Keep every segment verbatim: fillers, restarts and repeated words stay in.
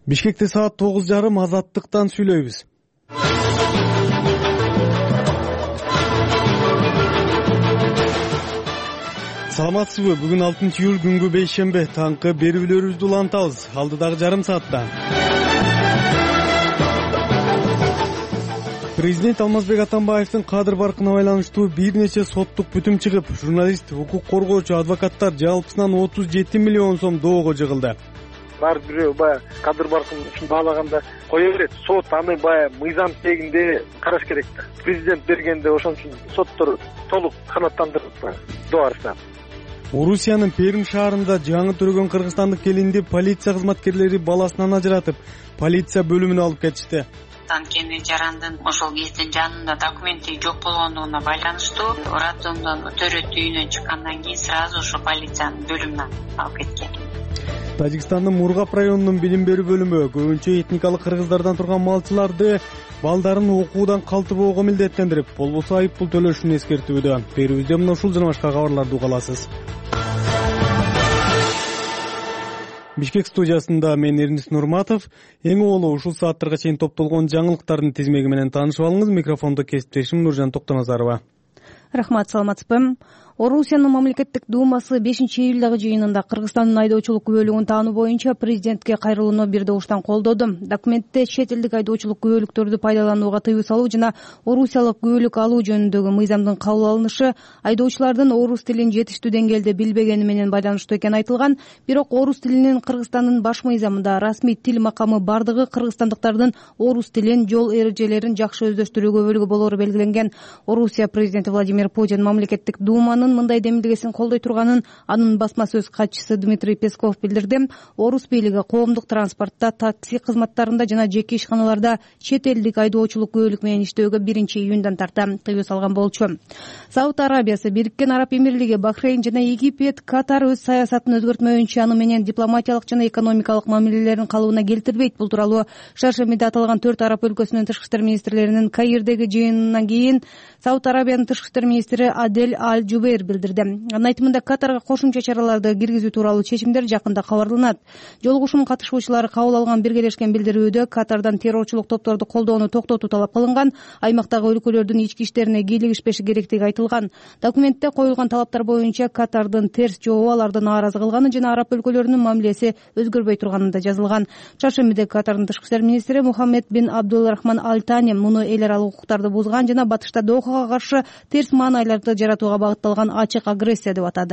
Бишкекте саат тогуз жарым Азаттыктан сүйлөйбүз. Саламатсызбы? Бүгүн алтынчы июль күнгү бейшембе. Таңкы берүүлөрүбүздү улантабыз. Алдыдагы жарым саатта. Президент Алмазбек Атамбаевдин кадр баркына байланыштуу бир нече соттук бүтүм чыгып, журналист, укук коргоочу, адвокаттар жалпысынан отуз жети миллион сом доого жыгылды. Бар бирөө баягы кадр баркын үчүн баалаганда кое берет. Сот аны баягы мыйзам тегинде караш керек да. Президент бергенде ошон үчүн соттор толук канааттандырылып доарса. Орусиянын Пермь шаарында жаңы төрөгөн кыргызстандык келинди полиция кызматкерлери баласынан ажыратып, полиция бөлүмүнө алып кетишти. Анткени жарандын ошол кездин жанында документи жок болгондугуна байланыштуу роддомдон төрөт үйүнөн чыккандан кийин сразу ошо полициянын бөлүмүнө алып кеткен. Тажикстандын Мургап районунун билим берүү бөлүмү көбүнчө этникалык кыргыздардан турган малчыларды балдарын окуудан калтырбоого милдеттендирип, болбосо айып пул төлөшүн эскертүүдө. Берүүбүздө мына ушул жана башка кабарларды уга аласыз. Бишкек студиясында мен Эрнис Нурматов. Эң оло ушул сааттарга чейин топтолгон жаңылыктардын тизмеги менен таанышып алыңыз. Микрофондо кесиптешим Нуржан Токтоназарова. Рахмат, саламатсызбы? Орусиянын мамлекеттик думасы бешинчи июлдагы жыйынында Кыргызстандын айдоочулук күбөлүгүн таануу боюнча президентке кайрылууну бир добуштан колдоду. Документте чет элдик айдоочулук күбөлүктөрдү пайдаланууга тыюу салуу жана орусиялык күбөлүк алуу жөнүндөгү мыйзамдын кабыл алынышы айдоочулардын орус тилин жетиштүү деңгээлде билбегени менен байланыштуу экени айтылган. Бирок орус тилинин Кыргызстандын баш мыйзамында расмий тил макамы бардыгы кыргызстандыктардын орус тилин, жол эрежелерин жакшы өздөштүрүүгө бөлгү болору белгиленген. Орусия президенти Владимир Путин мамлекеттик думанын мындай демилгесин колдой турганын анын басма сөз катчысы Дмитрий Песков билдирди. Орус бийлиги коомдук транспортто, такси кызматтарында жана жеке ишканаларда чет элдик айдоочулук күбөлүк менен иштөөгө биринчи июндан тарта тыюу салган болчу. Сауд Арабиясы, Бириккен Араб Эмирлиги, Бахрейн жана Египет, Катар өз саясатын өзгөртмөйүнчө аны менен дипломатиялык жана экономикалык мамилелерин калыбына келтирбейт. Бул тууралуу Шаршемиде аталган төрт араб өлкөсүнүн тышкы иштер министрлеринин Каирдеги жыйынынан кийин Сауд Арабиянын тышкы иштер министри Адель Аль-Жубейр билдирди. Анын айтымында Катарга кошумча чараларды киргизүү тууралуу чечимдер жакында кабарланат. Жолугушуунун катышуучулары кабыл алган биргелешкен билдирүүдө Катардан террорчулук топторду колдоону токтотуу талап кылынган, аймактагы өлкөлөрдүн ички иштерине кийлигишпеши керектиги айтылган. Документте коюлган талаптар боюнча Катардын терс жообу аларды нааразы кылганы жана араб өлкөлөрүнүн мамилеси өзгөрбөй турганы да жазылган. Шаршемиде Катардын тышкы иштер министри Мухаммед бин Абдул-Рахман Аль-Тани муну эл аралык укуктарды бузган жана батышта Дохага каршы терс маанайларды жаратууга багытталган ачык агрессия деп атады.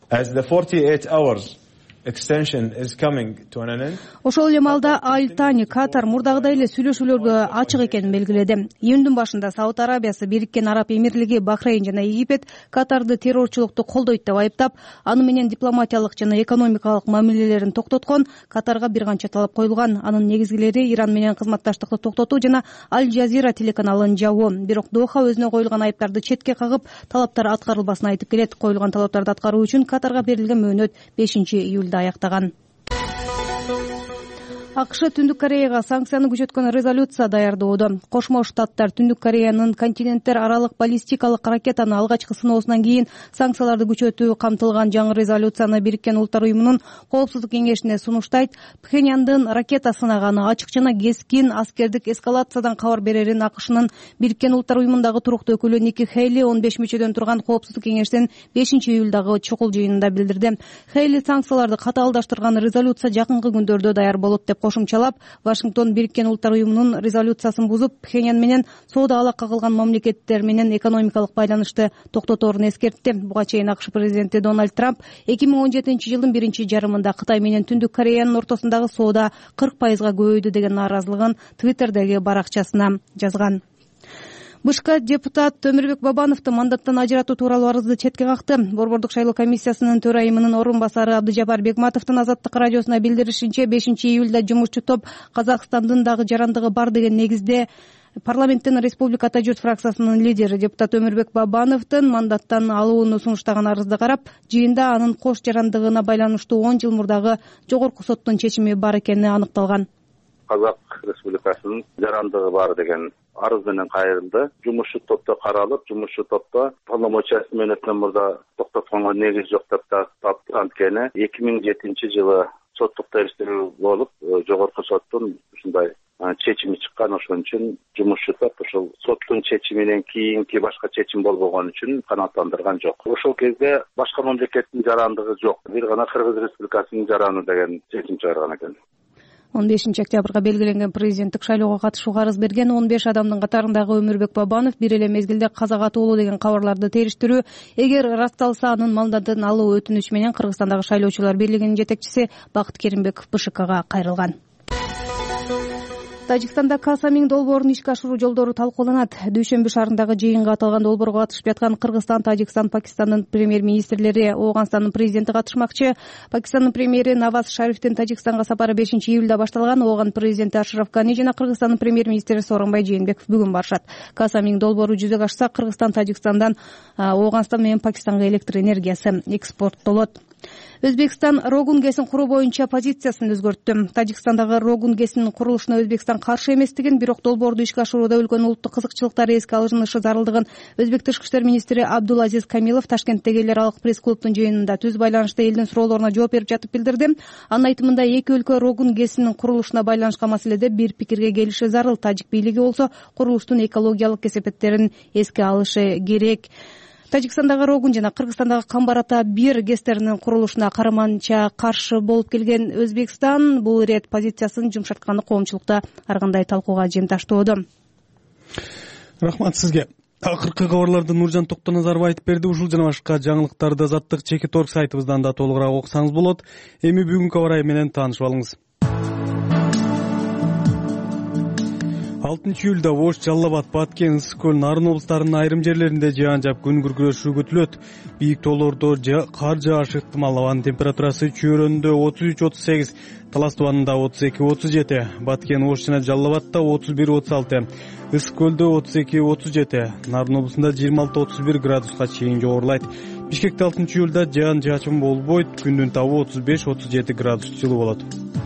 Ошол эле маалда Аль-Тани Катар мурдагыдай эле сүйлөшүүлөргө ачык экенин белгиледи. Июндун башында Сауд Арабиясы, Бириккен Араб Эмирлиги, Бахрейн жана Египет Катарды террорчулукту колдойт деп айыптап, аны менен дипломатиялык жана экономикалык мамилелерин токтоткон. Катарга бир канча талап коюлган. Анын негизгилери Иран менен кызматташтыкты токтотуу жана Аль-Жазира телеканалын жабуу. Бирок Доха өзүнө коюлган айыптарды четке кагып, талаптар аткарылбасын айтып келет. Коюлган талаптарды аткаруу үчүн Катарга берилген мөөнөт бешинчи июлда аяктаган. АКШ Түндүк Кореяга санкцияны күчөткөн резолюция даярдоодо. Кошмо Штаттар Түндүк Кореянын континенттер аралык баллистикалык ракетаны алгачкы сыноосунан кийин санкцияларды күчөтүү камтылган жаңы резолюцияны Бириккен Улуттар уюмунун Коопсуздук кеңешине сунуштайт. Пхеньяндын ракета сынаганы ачык жана кескин аскердик эскалациядан кабар берерин АКШнын Бириккен Улуттар уюмундагы туруктуу өкүлү Ники Хейли он беш мүчөдөн турган Коопсуздук кеңештин бешинчи июлдагы чукул жыйынында билдирди. Хейли санкцияларды катаалдаштырган резолюция жакынкы күндөрдө даяр болот деп кошумчалап, Вашингтон Бириккен Улуттар уюмунун резолюциясын бузуп, Пхеньян менен соода алакка кылган мамлекеттер менен экономикалык байланышты токтоторун эскертти. Буга чейин АКШ президенти Дональд Трамп эки миң он жетинчи жылдын биринчи жарымында Кытай менен Түндүк Кореянын ортосундагы соода кырк пайызга көбөйдү деген нааразылыгын Твиттердеги баракчасына жазган. Бышка депутат Өмүрбек Бабановду мандаттан ажыратуу тууралуу арызды четке какты. Борбордук шайлоо комиссиясынын төрайымынын орун басары Абдыжапар Бекматовдун Азаттык радиосуна билдиришинче, бешинчи июлда жумушчу топ Казакстандын дагы жарандыгы бар деген негизде парламенттин Республика Ата журт фракциясынын лидери депутат Өмүрбек Бабановдун мандаттан алууну сунуштаган арызды карап, жыйында анын кош жарандыгына байланыштуу он жыл мурдагы жогорку соттун чечими бар экени аныкталган. Казак Республикасынын жарандыгы бар деген арыз менен кайрылды. Жумушчу топто каралып, жумушчу топто полномочиясы менен мурда токтотконго негиз жок деп тапты. Анткени эки миң жетинчи жылы соттук териштирүү болуп, жогорку соттун ушундай чечими чыккан. Ошон үчүн жумушчу топ ошол соттун чечиминен кийинки башка чечим болбогон үчүн канааттандырган жок. Ошол кезде башка мамлекеттин жарандыгы жок. Бир гана Кыргыз Республикасынын жараны деген чечим чыгарган экен. он бешинчи октябрга белгиленген президенттик шайлоого катышууга арыз берген он беш адамдын катарындагы Өмүрбек Бабанов бир эле мезгилде казага толуу деген кабарларды териштирүү, эгер расталса анын мандатын алуу өтүнүчү менен Кыргызстандагы шайлоочулар бирлигинин жетекчиси Бакыт Керимбеков БШКга кайрылган. Тажикстанда Каса миң долбоорун ишке ашыруу жолдору талкууланат. Дүйшөмбү шаарындагы жыйынга аталган долбоорго катышып жаткан Кыргызстан, Тажикстан, Пакистандын премьер-министрлери, Ооганстандын президенти катышмакчы. Пакистандын премьери Наваз Шарифтин Тажикстанга сапары бешинчи июлда башталган. Ооган президенти Ашраф Гани жана Кыргызстандын премьер-министри Сооронбай Жээнбеков бүгүн барышат. Каса миң долбоору жүзөгө ашса, Кыргызстан, Тажикстандан Ооганстан менен Пакистанга электр энергиясы экспорттолот. Өзбекстан Рогун ГЭСин куруу боюнча позициясын өзгөрттү. Тажикстандагы Рогун ГЭСинин курулушуна Өзбекстан каршы эместигин, бирок долбоорду ишке ашырууда үлкен улуттук кызыкчылыктар эске алынышы зарылдыгын Өзбек тышкы иштер министри Абдулазиз Камилов Ташкенттеги эл аралык пресс-клубдун жыйынында түз байланышта элдин суроолоруна жооп берип жатып билдирди. Анын айтымында эки өлкө Рогун ГЭСинин курулушуна байланышкан маселеде бир пикирге келиши зарыл. Тажик бийлиги болсо курулуштун экологиялык кесепеттерин эске алышы керек. Тажикстандагы Рогун жана Кыргызстандагы Камбар-Ата бир ГЭСтеринин курулушуна карманча каршы болуп келген Өзбекстан бул ирет позициясын жумшартканы коомчулукта ар кандай талкууга жемташтоодо. Рахмат сизге. Акыркы кабарларды Нуржан Токтоназаров айтып берди. Ушул жана башка жаңылыктарды Азаттык Чекит Орг сайтыбыздан да толугураак окусаңыз болот. Эми бүгүнкү абар менен таанышып алыңыз. алтынчы июлда Ош, Жалал Абад, Баткен, Ысык көл, Нарын облустарынын айрым жерлеринде жаан жаап күн күркүрөшүү күтүлөт. Бийик тоолордо кар жаашы ыктымал. Абанын температурасы Чөйрөндө отуз үч отуз сегиз, Талас Тубанында отуз эки отуз жети, Баткен, Ош жана Жалал Абадта отуз бир отуз алты, Ысык көлдө отуз эки отуз жети, Нарын облусунда жыйырма алты отуз бир градуска чейин жогорулайт. Бишкекте алтынчы июлда жаан жаачын болбойт. Күндүн табы отуз беш отуз жети градус жылуу болот.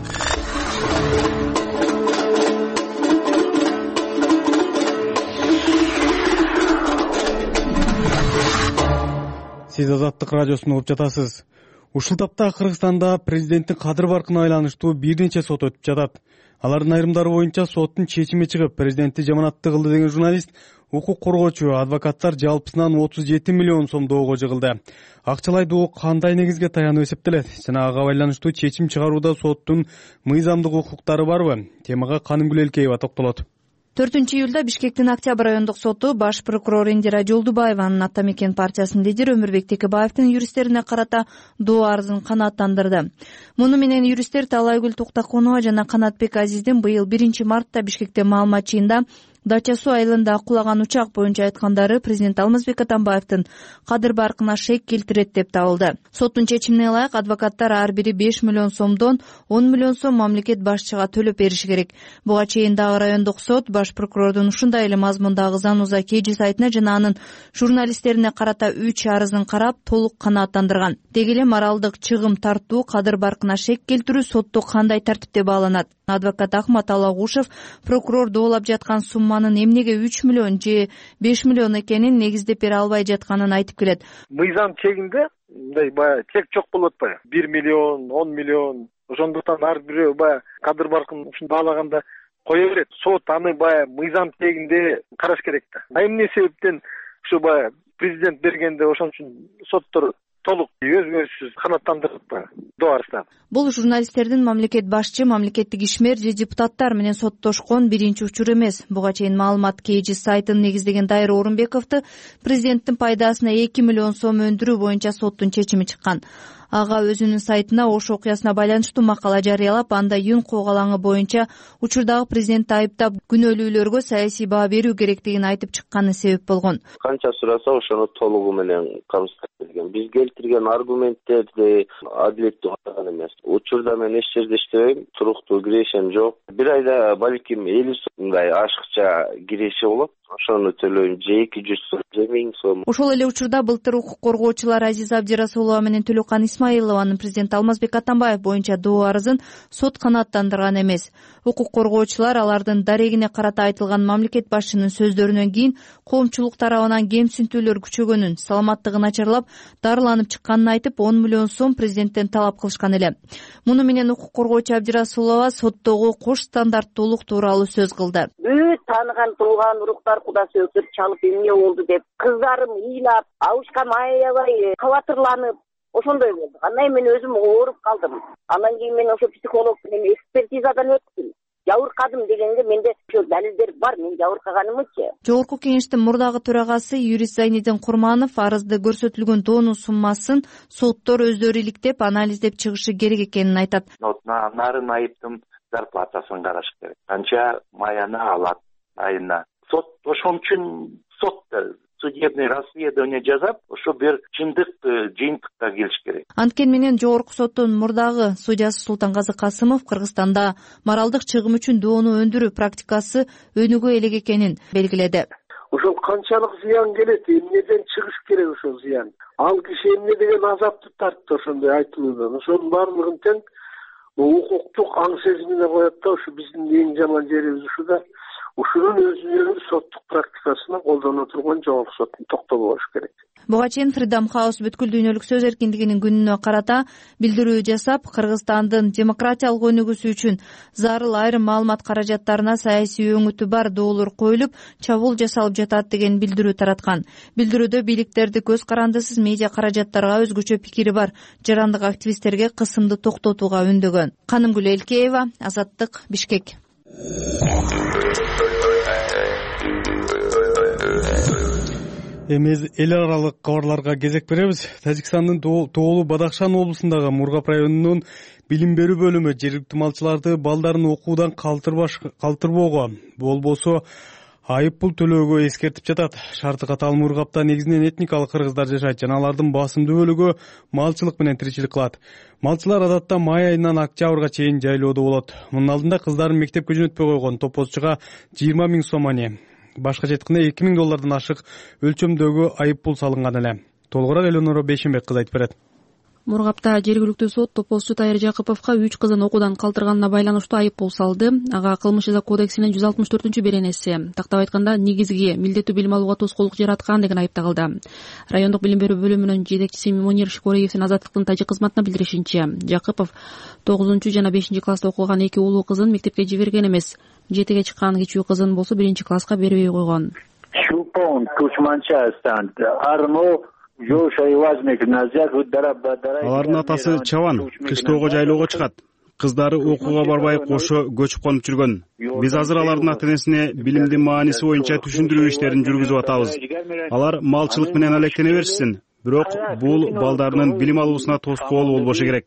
Сиз Азаттык радиосун угуп жатасыз. Ушул тапта Кыргызстанда президенттин кадыр баркына байланыштуу бир нече сот өтүп жатат. Алардын айрымдары боюнча соттун чечими чыгып, президентти жаманатты кылды деген журналист, укук коргоочу, адвокаттар жалпысынан отуз жети миллион сом доого жыгылды. Акчалай доо кандай негизге таянып эсептелет жана ага байланыштуу чечим чыгарууда соттун мыйзамдык укуктары барбы? Темага Канымгүл Элкеева токтолот. төртүнчү июлда Бишкектин Октябрь райондук соту баш прокурор Индира Жолдубаеванын Ата Мекен партиясынын лидери Өмүрбек Текебаевдин юристтерине карата доо арызын канааттандырды. Муну менен юристтер Талайгүл Токтокунова жана Канатбек Азиздин быйыл биринчи мартта Бишкекте маалымат жыйында Дача суу айылында кулаган учак боюнча айткандары президент Алмазбек Атамбаевдин кадыр баркына шек келтирет деп табылды. Соттун чечимине ылайык адвокаттар ар бири беш миллион сомдон он миллион сом мамлекет башчыга төлөп бериши керек. Буга чейин дагы райондук сот баш прокурордун ушундай эле мазмундагы Зануза Кежи сайтына жана анын журналисттерине карата үч арызын карап толук канааттандырган. Деги эле моралдык чыгым тартуу, кадыр баркына шек келтирүү сотто кандай тартипте бааланат? Адвокат Ахмат Алагушев прокурор доолап жаткан сумманын эмнеге үч миллион же беш миллион экенин негиздеп бере албай жатканын айтып келет. Мыйзам чегинде мындай баягы чек жок болуп атпайбы? бир миллион, он миллион. Ошондуктан ар бирөө баягы кадыр баркын ушун баалаганда кое берет. Сот аны баягы мыйзам чегинде караш керек да. А эмне себептен ушу баягы президент бергенде ошон үчүн соттор толук өзгөрүшсүз канааттандырып доо арызтады. Бул журналисттердин мамлекет башчы, мамлекеттик ишмер же депутаттар менен соттошкон биринчи учур эмес. Буга чейин маалымат Кежи сайтын негиздеген Дайыр Орунбековду президенттин пайдасына эки миллион сом өндүрүү боюнча соттун чечими чыккан. Ага өзүнүн сайтына Ош окуясына байланыштуу макала жарыялап, анда Юн когалаңы боюнча учурдагы президентти айыптап, күнөөлүүлөргө саясий баа берүү керектигин айтып чыкканы себеп болгон. Канча сураса ошону толугу менен камсыздап берген. Биз келтирген аргументтерди адилеттүү караган эмес. Учурда мен эч жерде иштебейм, туруктуу кирешем жок. Бир айда балким элүү сомдай ашыкча киреше болот. ошону төлөйм, же эки жүз сом, же миң сом. Ошол эле учурда былтыр укук коргоочулар Азиза Абдирасулова менен Төлөкан Исмаилованын президент Алмазбек Атамбаев боюнча доо арызын сот канааттандырган эмес. Укук коргоочулар алардын дарегине карата айтылган мамлекет башчынын сөздөрүнөн кийин коомчулук тарабынан кемсинтүүлөр күчөгөнүн, саламаттыгы начарлап, дарыланып чыкканын айтып, он миллион сом президенттен талап кылышкан эле. Муну менен укук коргоочу Абдирасулова соттогу кош стандарттуулук тууралуу сөз кылды. Бүт тааныган туулган уруктар куда сөздөр чалып эмне болду деп кыздарым ыйлап, абышкам аябай кабатырланып ошондой болду. Андан мен өзүм ооруп калдым. Андан кийин мен ошо психолог менен экспертизадан өттүм. Жабыркадым дегенге менде ошо далилдер бар, мен жабыркаганымчы. Жогорку кеңештин мурдагы төрагасы юрист Зайнидин Курманов арызда көрсөтүлгөн доонун суммасын соттор өздөрү иликтеп, анализдеп чыгышы керек экенин айтат. Нарын айыптын зарплатасын караш керек. Канча маяны алат айына. Сот ошон үчүн сот судебный расследование жасап, ошо бир чындык жыйынтыкка келиш керек. Анткени менен жогорку соттун мурдагы судьясы Султангазы Касымов Кыргызстанда моралдык чыгым үчүн доону өндүрүү практикасы өнүгө элек экенин белгиледи. Ошол канчалык зыян келет, эмнеден чыгыш керек ошол зыян? Ал киши эмне деген азапты тартты ошондой айтылуудан. Ошонун баардыгын тең укуктук аң сезимине коет да, ушу биздин эң жаман жерибиз ушуда. Ушунун өзүнүн соттук практикасына колдоно турган жогорку соттун токтолуп алыш керек. Буга чейин Freedom House бүткүл дүйнөлүк сөз эркиндигинин күнүнө карата билдирүү жасап, Кыргызстандын демократиялык өнүгүүсү үчүн зарыл айрым маалымат каражаттарына саясий өңүтү бар доолор коюлуп, чабуул жасалып жатат деген билдирүү тараткан. Билдирүүдө бийликтерди көз карандысыз медиа каражаттарга өзгөчө пикири бар жарандык активисттерге кысымды токтотууга үндөгөн. Канымгүл Элкеева, Азаттык, Бишкек. Эмес эл аралык кабарларга кезек беребиз. Тажикстандын Тоолу Бадахшан облусундагы Мургап районунун билим берүү бөлүмү жергиликтүү малчыларды балдарын окуудан калтырбоого, болбосо айып пул төлөөгө эскертип жатат. Шарты катал Мургапта негизинен этникалык кыргыздар жашайт жана алардын басымдуу бөлүгү малчылык менен тиричилик кылат. Малчылар адатта май айынан октябрга чейин жайлоодо болот. Мунун алдында кыздарын мектепке жөнөтпөй койгон топозчуга жыйырма миң сом ани, башкача айтканда эки миң доллардан ашык өлчөмдөгү айып пул салынган эле. Толугураак Элеонора Бейшенбек кыз айтып берет. Мургапта жергиликтүү сот топозчу Тайыр Жакыповго үч кызын окуудан калтырганына байланыштуу айып пул салды. Ага кылмыш жаза кодексинин жүз алтымыш төртүнчү беренеси, тактап айтканда, негизги милдеттүү билим алууга тоскоолдук жараткан деген айып тагылды. Райондук билим берүү бөлүмүнүн жетекчиси Мунир Шикореевдин Азаттыктын тажик кызматына билдиришинче, Жакыпов тогузунчу жана бешинчи класста окуган эки улуу кызын мектепке жиберген эмес. Жетиге чыккан кичүү кызын болсо биринчи класска бербей койгон. Алардын атасы чабан, кыштоого жайлоого чыгат. Кыздары окууга барбай кошо көчүп конуп жүргөн. Биз азыр алардын ата-энесине билимдин мааниси боюнча түшүндүрүү иштерин жүргүзүп атабыз. Алар малчылык менен алектене беришсин, бирок бул балдарынын билим алуусуна тоскоол болбошу керек.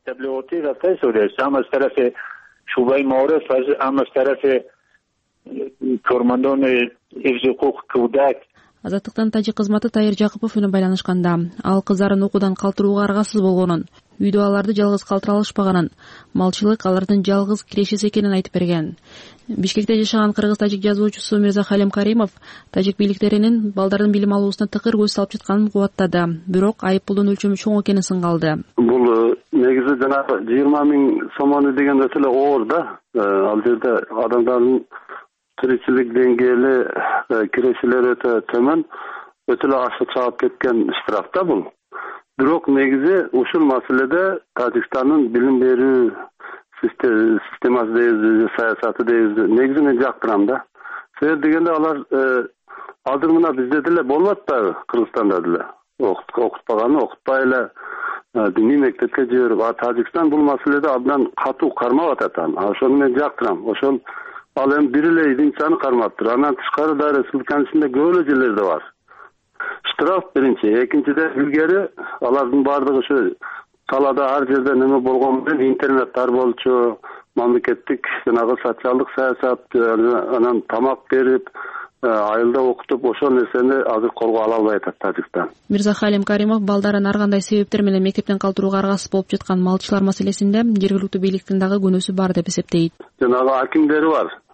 Азаттыктын тажик кызматы Тайыр Жакыпов менен байланышканда, ал кыздарын окуудан калтырууга аргасыз болгонун, үйдө аларды жалгыз калтыра алышпаганын, малчылык алардын жалгыз кирешеси экенин айтып берген. Бишкекте жашаган кыргыз-тажик жазуучусу Мирзахалим Каримов тажик бийликтеринин балдардын билим алуусуна тыкыр көз салып жатканын кубаттады. Бирок айып пулдун өлчөмү чоң экенин сынгалды. Бул негизи жанагы жыйырма миң сомону деген нерсе оор да. Ал жерде адамдардын тиричилик деңгээли, кирешелери өтө төмөн, өтө эле ашы чаап кеткен штраф да бул. Бирок негизи ушул маселеде Тажикстандын билим берүү системасы дейбиз, саясаты дейбиз, негизи мен жактырам да. Себеби дегенде алар азыр мына бизде деле болуп атпайбы, Кыргызстанда деле. Окутпаганы окутпай эле диний мектепке жиберип, а Тажикстан бул маселеде абдан катуу кармап атат. Ошону мен жактырам. Ошол ал эми бир эле единицаны кармаптыр. Андан тышкары да республиканын ичинде көп эле жерлерде бар. Штраф биринчи, экинчиден илгери алардын баардыгы ушу талаада ар жерде неме болгон менен интернеттер болчу, мамлекеттик жанагы социалдык саясат, анан тамак берип, айылда окутуп, ошол нерсени азыр колго ала албай атат Тажикстан. Мирзахалим Каримов балдарын ар кандай себептер менен мектептен калтырууга аргасыз болуп жаткан малчылар маселесинде жергиликтүү бийликтин дагы күнөөсү бар деп эсептейт. Жанагы акимдери бар.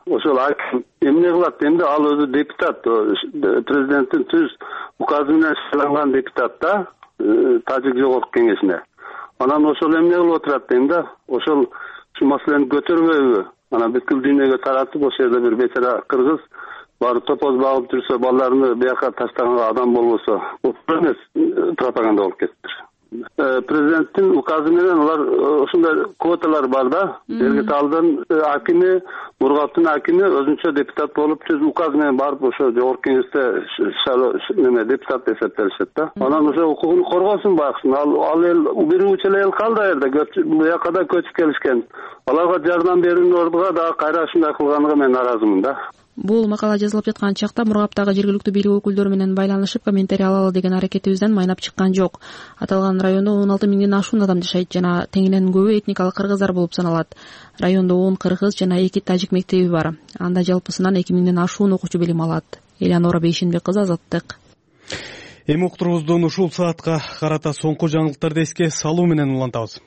ошол аким эмне кылат эми? Ал өзү депутат, президенттин түз указы менен сайланган депутат да Тажик жогорку кеңешине. Анан ошол эмне кылып отурат дейм да, ошол ушул маселени көтөрбөйбү? Анан бүткүл дүйнөгө таратып, ошол жерде бир бечара кыргыз баары топоз багып жүрсө, балдарını бияка таштаганга адам болбосо, бул эмес пропаганда болуп кетти. Президенттин указы менен алар ошондой квоталар бар да. Эргет алдын акими, Мургаптын акими өзүнчө депутат болуп, түз указ менен барып ошо жогорку кеңеште неме депутат эсептелишет да. Анан ошо укугун коргосун баксын. Ал ал эл бир учул эл калды жерде, буяка да көчүп келишкен. Аларга жардам берүүнүн ордуга дагы кайра ушундай кылганга мен нааразымын да. Бул макала жазылып жаткан чакта Мургаптагы жергиликтүү бийлик өкүлдөрү менен байланышып комментарий алалы деген аракетибизден майнап чыккан жок. Аталган райондо он алты миңден ашуун адам жашайт жана теңинен көбү этникалык кыргыздар болуп саналат. Райондо он кыргыз жана эки тажик мектеби бар. Анда жалпысынан эки миңден ашуун окуучу билим алат. Элеонора Бейшенбек кызы, Азаттык. Эми уктуруубуздун ушул саатка карата соңку жаңылыктарды эске салуу менен улантабыз.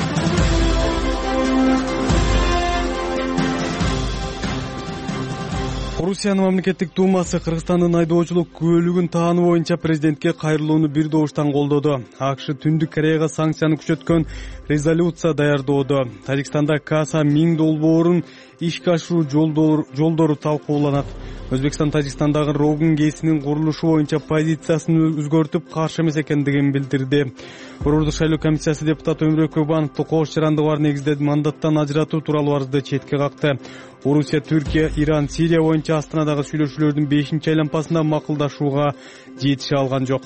Орусиянын мамлекеттик думасы Кыргызстандын айдоочулук күбөлүгүн таануу боюнча президентке кайрылууну бир добуштан колдоду. АКШ Түндүк Кореяга санкцияны күчөткөн резолюция даярдоодо. Тажикстанда Каса миң долбоорун ишке ашыруу жолдору талкууланат. Өзбекстан Тажикстандагы Рогун КЭСинин курулушу боюнча позициясын өзгөртүп, каршы эмес экендигин билдирди. Борбордук шайлоо комиссиясы депутаты Өмүрбек Көбановду кош жарандыгы бар негизде мандаттан ажыратуу тууралуу арызды четке какты. Орусия, Түркия, Иран, Сирия боюнча Астанадагы сүйлөшүүлөрдүн бешинчи айланпасында макулдашууга жетише алган жок.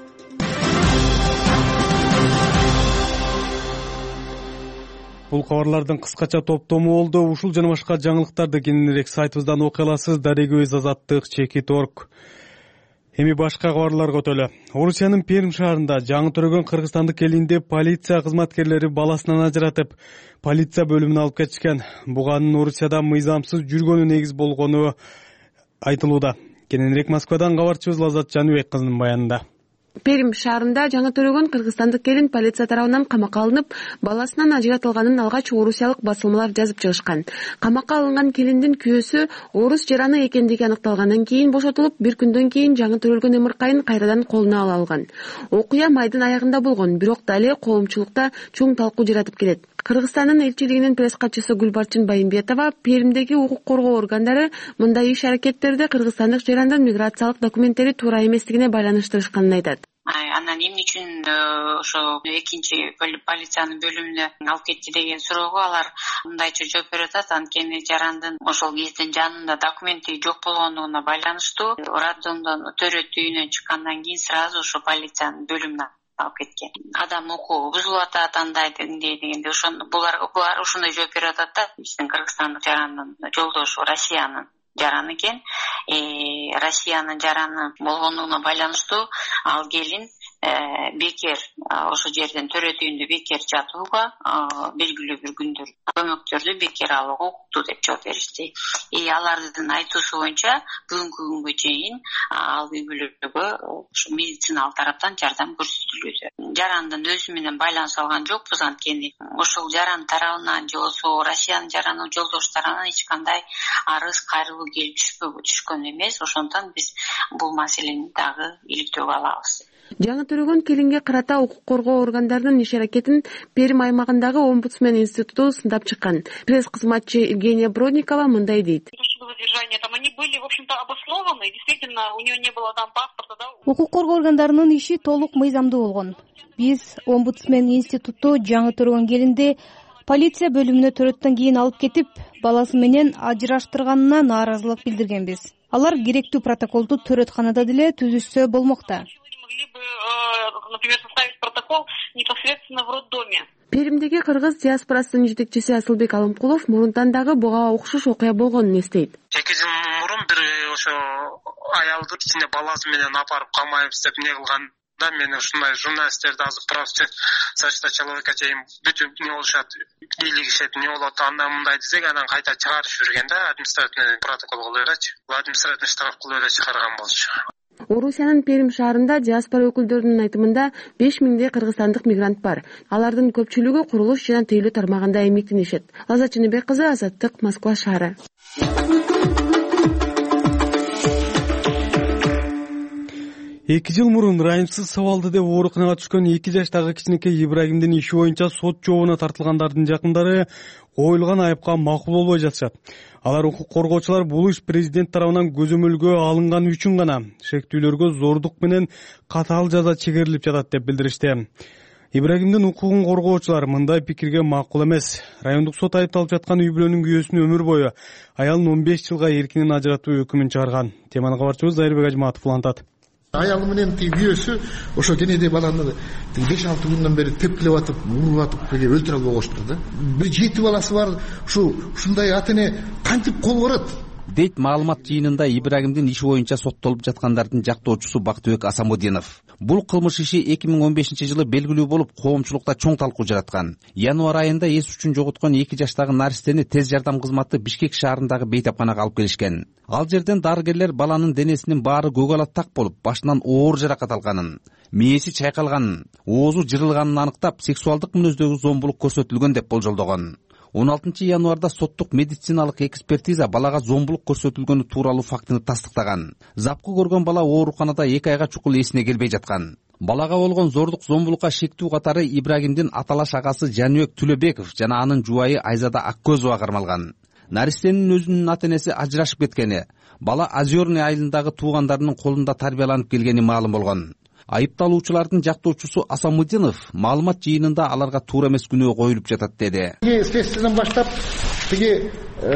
Бул кабарлардын кыскача топтому болду. Ушул жана башка жаңылыктарды кененирээк сайтыбыздан окуй аласыз. Дарегөз Азаттык чекит орг. Эми башка кабарларга өтөлү. Орусиянын Пермь шаарында жаңы төрөгөн кыргызстандык элинде полиция кызматкерлери баласынан ажыратып, полиция бөлүмүнө алып кетишкен. Буганын Орусияда мыйзамсыз жүргөнү негиз болгону айтылууда. Кененирээк Москвадан кабарчыбыз Лаззат Жаныбек кызынын баянында. Пермь шаарында жаңы төрөгөн кыргызстандык келин полиция тарабынан камакка алынып, баласынан ажыратылганын алгач орусиялык басылмалар жазып чыгышкан. Камакка алынган келиндин күйөөсү орус жараны экендиги аныкталгандан кийин бошотулуп, бир күндөн кийин жаңы төрөлгөн ымыркайын кайрадан колуна ала алган. Окуя майдын аягында болгон, бирок дале коомчулукта чоң талкуу жаратып келет. Кыргызстандын элчилигинин пресс катчысы Гүлбарчын Байымбетова Пермдеги укук коргоо органдары мындай иш аракеттерди кыргызстандык жарандын миграциялык документтери туура эместигине байланыштырышканын айтат. Анан эмне үчүн ошо экинчи полициянын бөлүмүнө алып кетти деген суроого алар мындайча жооп берип атат. Анткени жарандын ошол кездин жанында документи жок болгондугуна байланыштуу роддомдон төрөт үйүнөн чыккандан кийин сразу ошо полициянын бөлүмүнө алып кеткен. Адам укугу бузулуп атат, андай дегендей дегенде ошондо булар булар ошондой жооп берип атат да. Биздин кыргызстандык жарандын жолдошу Россиянын жараны экен. Э Россиянын жараны болгондугуна байланыштуу ал келин бекер ошо жерден төрөт үйүндө бекер жатууга белгилүү бир күндөр көмөктөрдү бекер алууга укуктуу деп жооп беришти. И алардын айтуусу боюнча бүгүнкү күнгө чейин ал үй бүлөгө ошо медициналык тараптан жардам көрсөтүлүүдө. Жарандын өзү менен байланыш алган жокпуз, анткени ошол жаран тарабынан же болбосо Россиянын жараны жолдош тарабынан эч кандай арыз кайрылуу келип түшкөн эмес. Ошондон биз бул маселени дагы иликтөөгө алабыз. Жаңы төрөгөн келинге карата укук коргоо органдарынын иш аракетин Пермь аймагындагы омбудсмен институту сындап чыккан. Пресс кызматчы Евгения Бродникова мындай дейт. Укук коргоо органдарынын иши толук мыйзамдуу болгон. Биз омбудсмен институту жаңы төрөгөн келинди полиция бөлүмүнө төрөттөн кийин алып кетип, баласы менен ажыраштырганына нааразылык билдиргенбиз. Алар керектүү протоколду төрөтканада деле түзүшсө болмокта. Например, составить протокол непосредственно в роддоме. Пермдеги кыргыз диаспорасынын жетекчиси Асылбек Алымкулов мурунтан дагы буга окшош окуя болгонун эстейт. эки жыл мурун бир ошо аялды ичинде баласы менен апарып камайбыз деп эмне кылганда мен ушундай журналисттерди азыр правости защита человека чейин бүтүн эмне болушат, бийлигишет, эмне болот, андан мындай десек, анан кайта чыгарышып жүргөн да, административный протокол кылып элечи. Бул административный штраф кылып эле чыгарган болчу. Орусиянын Перим шаарында диаспора өкүлдөрүнүн айтымында беш миңдей кыргызстандык мигрант бар. Алардын көпчүлүгү курулуш жана тейлөө тармагында эмгектенишет. Лаззат Чыныбек кызы, Азаттык, Москва шаары. эки жыл мурун ырайымсыз сабалды деп ооруканага түшкөн эки жаштагы кичинекей Ибрагимдин иши боюнча сот жообуна тартылгандардын жакындары коюлган айыпка макул болбой жатышат. Алар укук коргоочулар бул иш президент тарабынан көзөмөлгө алынганы үчүн гана шектүүлөргө зордук менен катаал жаза чегерилип жатат деп билдиришти. Ибрагимдин укугун коргоочулар мындай пикирге макул эмес. Райондук сот айыпталып жаткан үй бүлөнүн күйөөсүн өмүр бою, аялын он беш жылга эркинен ажыратуу өкүмүн чыгарган. Теманы кабарчыбыз Зайырбек Ажматов улантат. Аялы менен тиги күйөөсү ошо кенеде баланы беш алты күндөн бери тепкилеп атып, уруп атып өлтүрө албай коюштур да. Бир жети баласы бар, ушу ушундай ата эне кантип кол барат? Дейт маалымат жыйынында Ибрагимдин иши боюнча соттолуп жаткандардын жактоочусу Бактыбек Асамудинов. Бул кылмыш иши эки миң он бешинчи жылы белгилүү болуп, коомчулукта чоң талкуу жараткан. Январь айында эс үчүн жоготкон эки жаштагы наристени тез жардам кызматы Бишкек шаарындагы бейтапканага алып келишкен. Ал жерден дарыгерлер баланын денесинин баары көгалат так болуп, башынан оор жаракат алганын, мээси чайкалганын, оозу жырылганын аныктап, сексуалдык мүнөздөгү зомбулук көрсөтүлгөн деп болжолдогон. он алтынчы январда соттук медициналык экспертиза балага зомбулук көрсөтүлгөнү тууралуу фактыны тастыктаган. Запкы көргөн бала ооруканада эки айга чукул эсине келбей жаткан. Балага болгон зордук зомбулукка шектүү катары Ибрагимдин аталаш агасы Жаныбек Түлөбеков жана анын жубайы Айзада Аккөзова кармалган. Наристенин өзүнүн ата энеси ажырашып кеткени, бала Озерный айылындагы туугандарынын колунда тарбияланып келгени маалым болгон. Айыпталуучулардын жактоочусу Асамудинов маалымат жыйынында аларга туура эмес күнөө коюлуп жатат деди. Следствиядан баштап тиги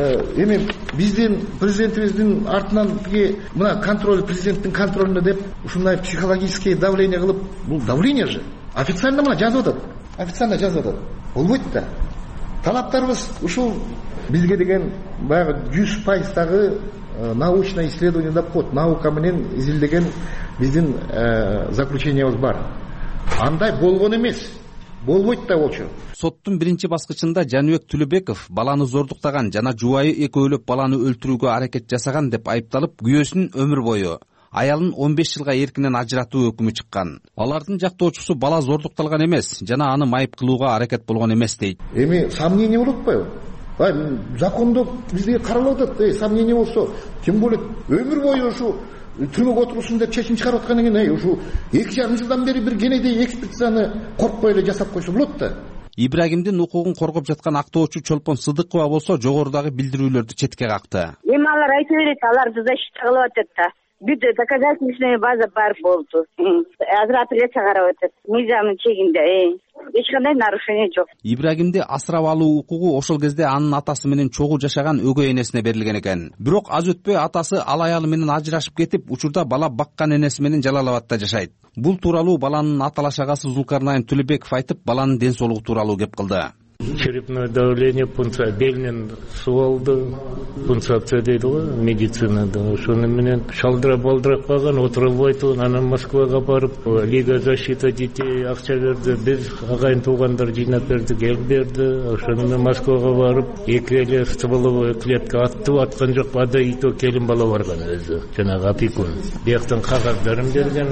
эми биздин президентибиздин артынан тиги мына контроль, президенттин контролунда деп ушундай психологический давление кылып, бул давление же официально мына жазып атат. Официально жазып атат. Болбойт да. Талаптарыбыз ушул бизге деген баягы жүз пайыздагы научный исследование деп коет, наука менен изилдеген биздин заключениябыз бар. Андай болгон эмес. Болбойт да болчу. Соттун биринчи баскычында Жаныбек Түлөбеков баланы зордуктаган жана жубайы экөөлөп баланы өлтүрүүгө аракет жасаган деп айыпталып, күйөөсүнүн өмүр бою, аялын он беш жылга эркинен ажыратуу өкүмү чыккан. Алардын жактоочусу бала зордукталган эмес жана аны майып кылууга аракет болгон эмес дейт. Эми сомнение болуп атпайбы? Ай, закондо бизге каралып атат, сомнение болсо, тем более өмүр бою ушу түрмөгө отурушун деп чечим чыгарып аткандан кийин, ушу эки жарым жылдан бери бир кенедей экспертизаны коркпой эле жасап койсо болот да. Ибрагимдин укугун коргоп жаткан актоочу Чолпон Сыдыкова болсо жогорудагы билдирүүлөрдү четке какты. Эми алар айта берет, аларды защита кылып атат да. Бүт доказательственная база бар болду. Азыр апелляция карап атат. Мыйзамдын чегинде, эч кандай нарушение жок. Ибрагимди асырап алуу укугу ошол кезде анын атасы менен чогуу жашаган өгөй энесине берилген экен. Бирок аз өтпөй атасы ал аялы менен ажырашып кетип, учурда бала баккан энеси менен Жалал Абадта жашайт. Бул тууралуу баланын аталаш агасы Зулкарнайым Түлөбеков айтып, баланын ден соолугу тууралуу кеп кылды. Черепное давление, пункция, белинен суу алды, пункция дейди го, медицинада. Ошону менен шалдырап балдырап калган, отурбойт, анан Москвага барып, Лига защиты детей акча берди, биз агайын туугандар жыйнап бердик, эл берди. Ошону менен Москвага барып, эки эле стволовой клетка атты, аткан жок, ада и то келин бала барган өзү, жанагы опекун. Бияктан кагаздарын берген.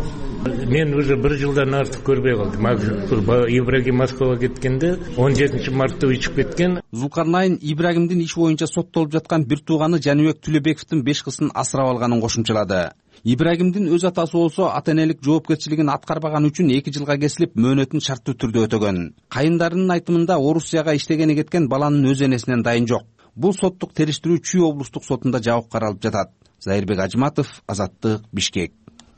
Мен уже бир жылдан артык көрбөй калдым. Ибрагим Москвага кеткенде он жетинчи мартта учуп кеткен. Зулкарнайым Ибрагимдин иши боюнча соттолуп жаткан бир тууганы Жаныбек Түлөбековдун беш кызын асырап алганын кошумчалады. Ибрагимдин өз атасы болсо ата энелик жоопкерчилигин аткарбаган үчүн эки жылга кесилип, мөөнөтүн шарттуу түрдө өтөгөн. Кайындарынын айтымында Орусияга иштегени кеткен баланын өз энесинен дайын жок. Бул соттук териштирүү Чүй облустук сотунда жабык каралып жатат. Зайырбек Ажматов, Азаттык, Бишкек.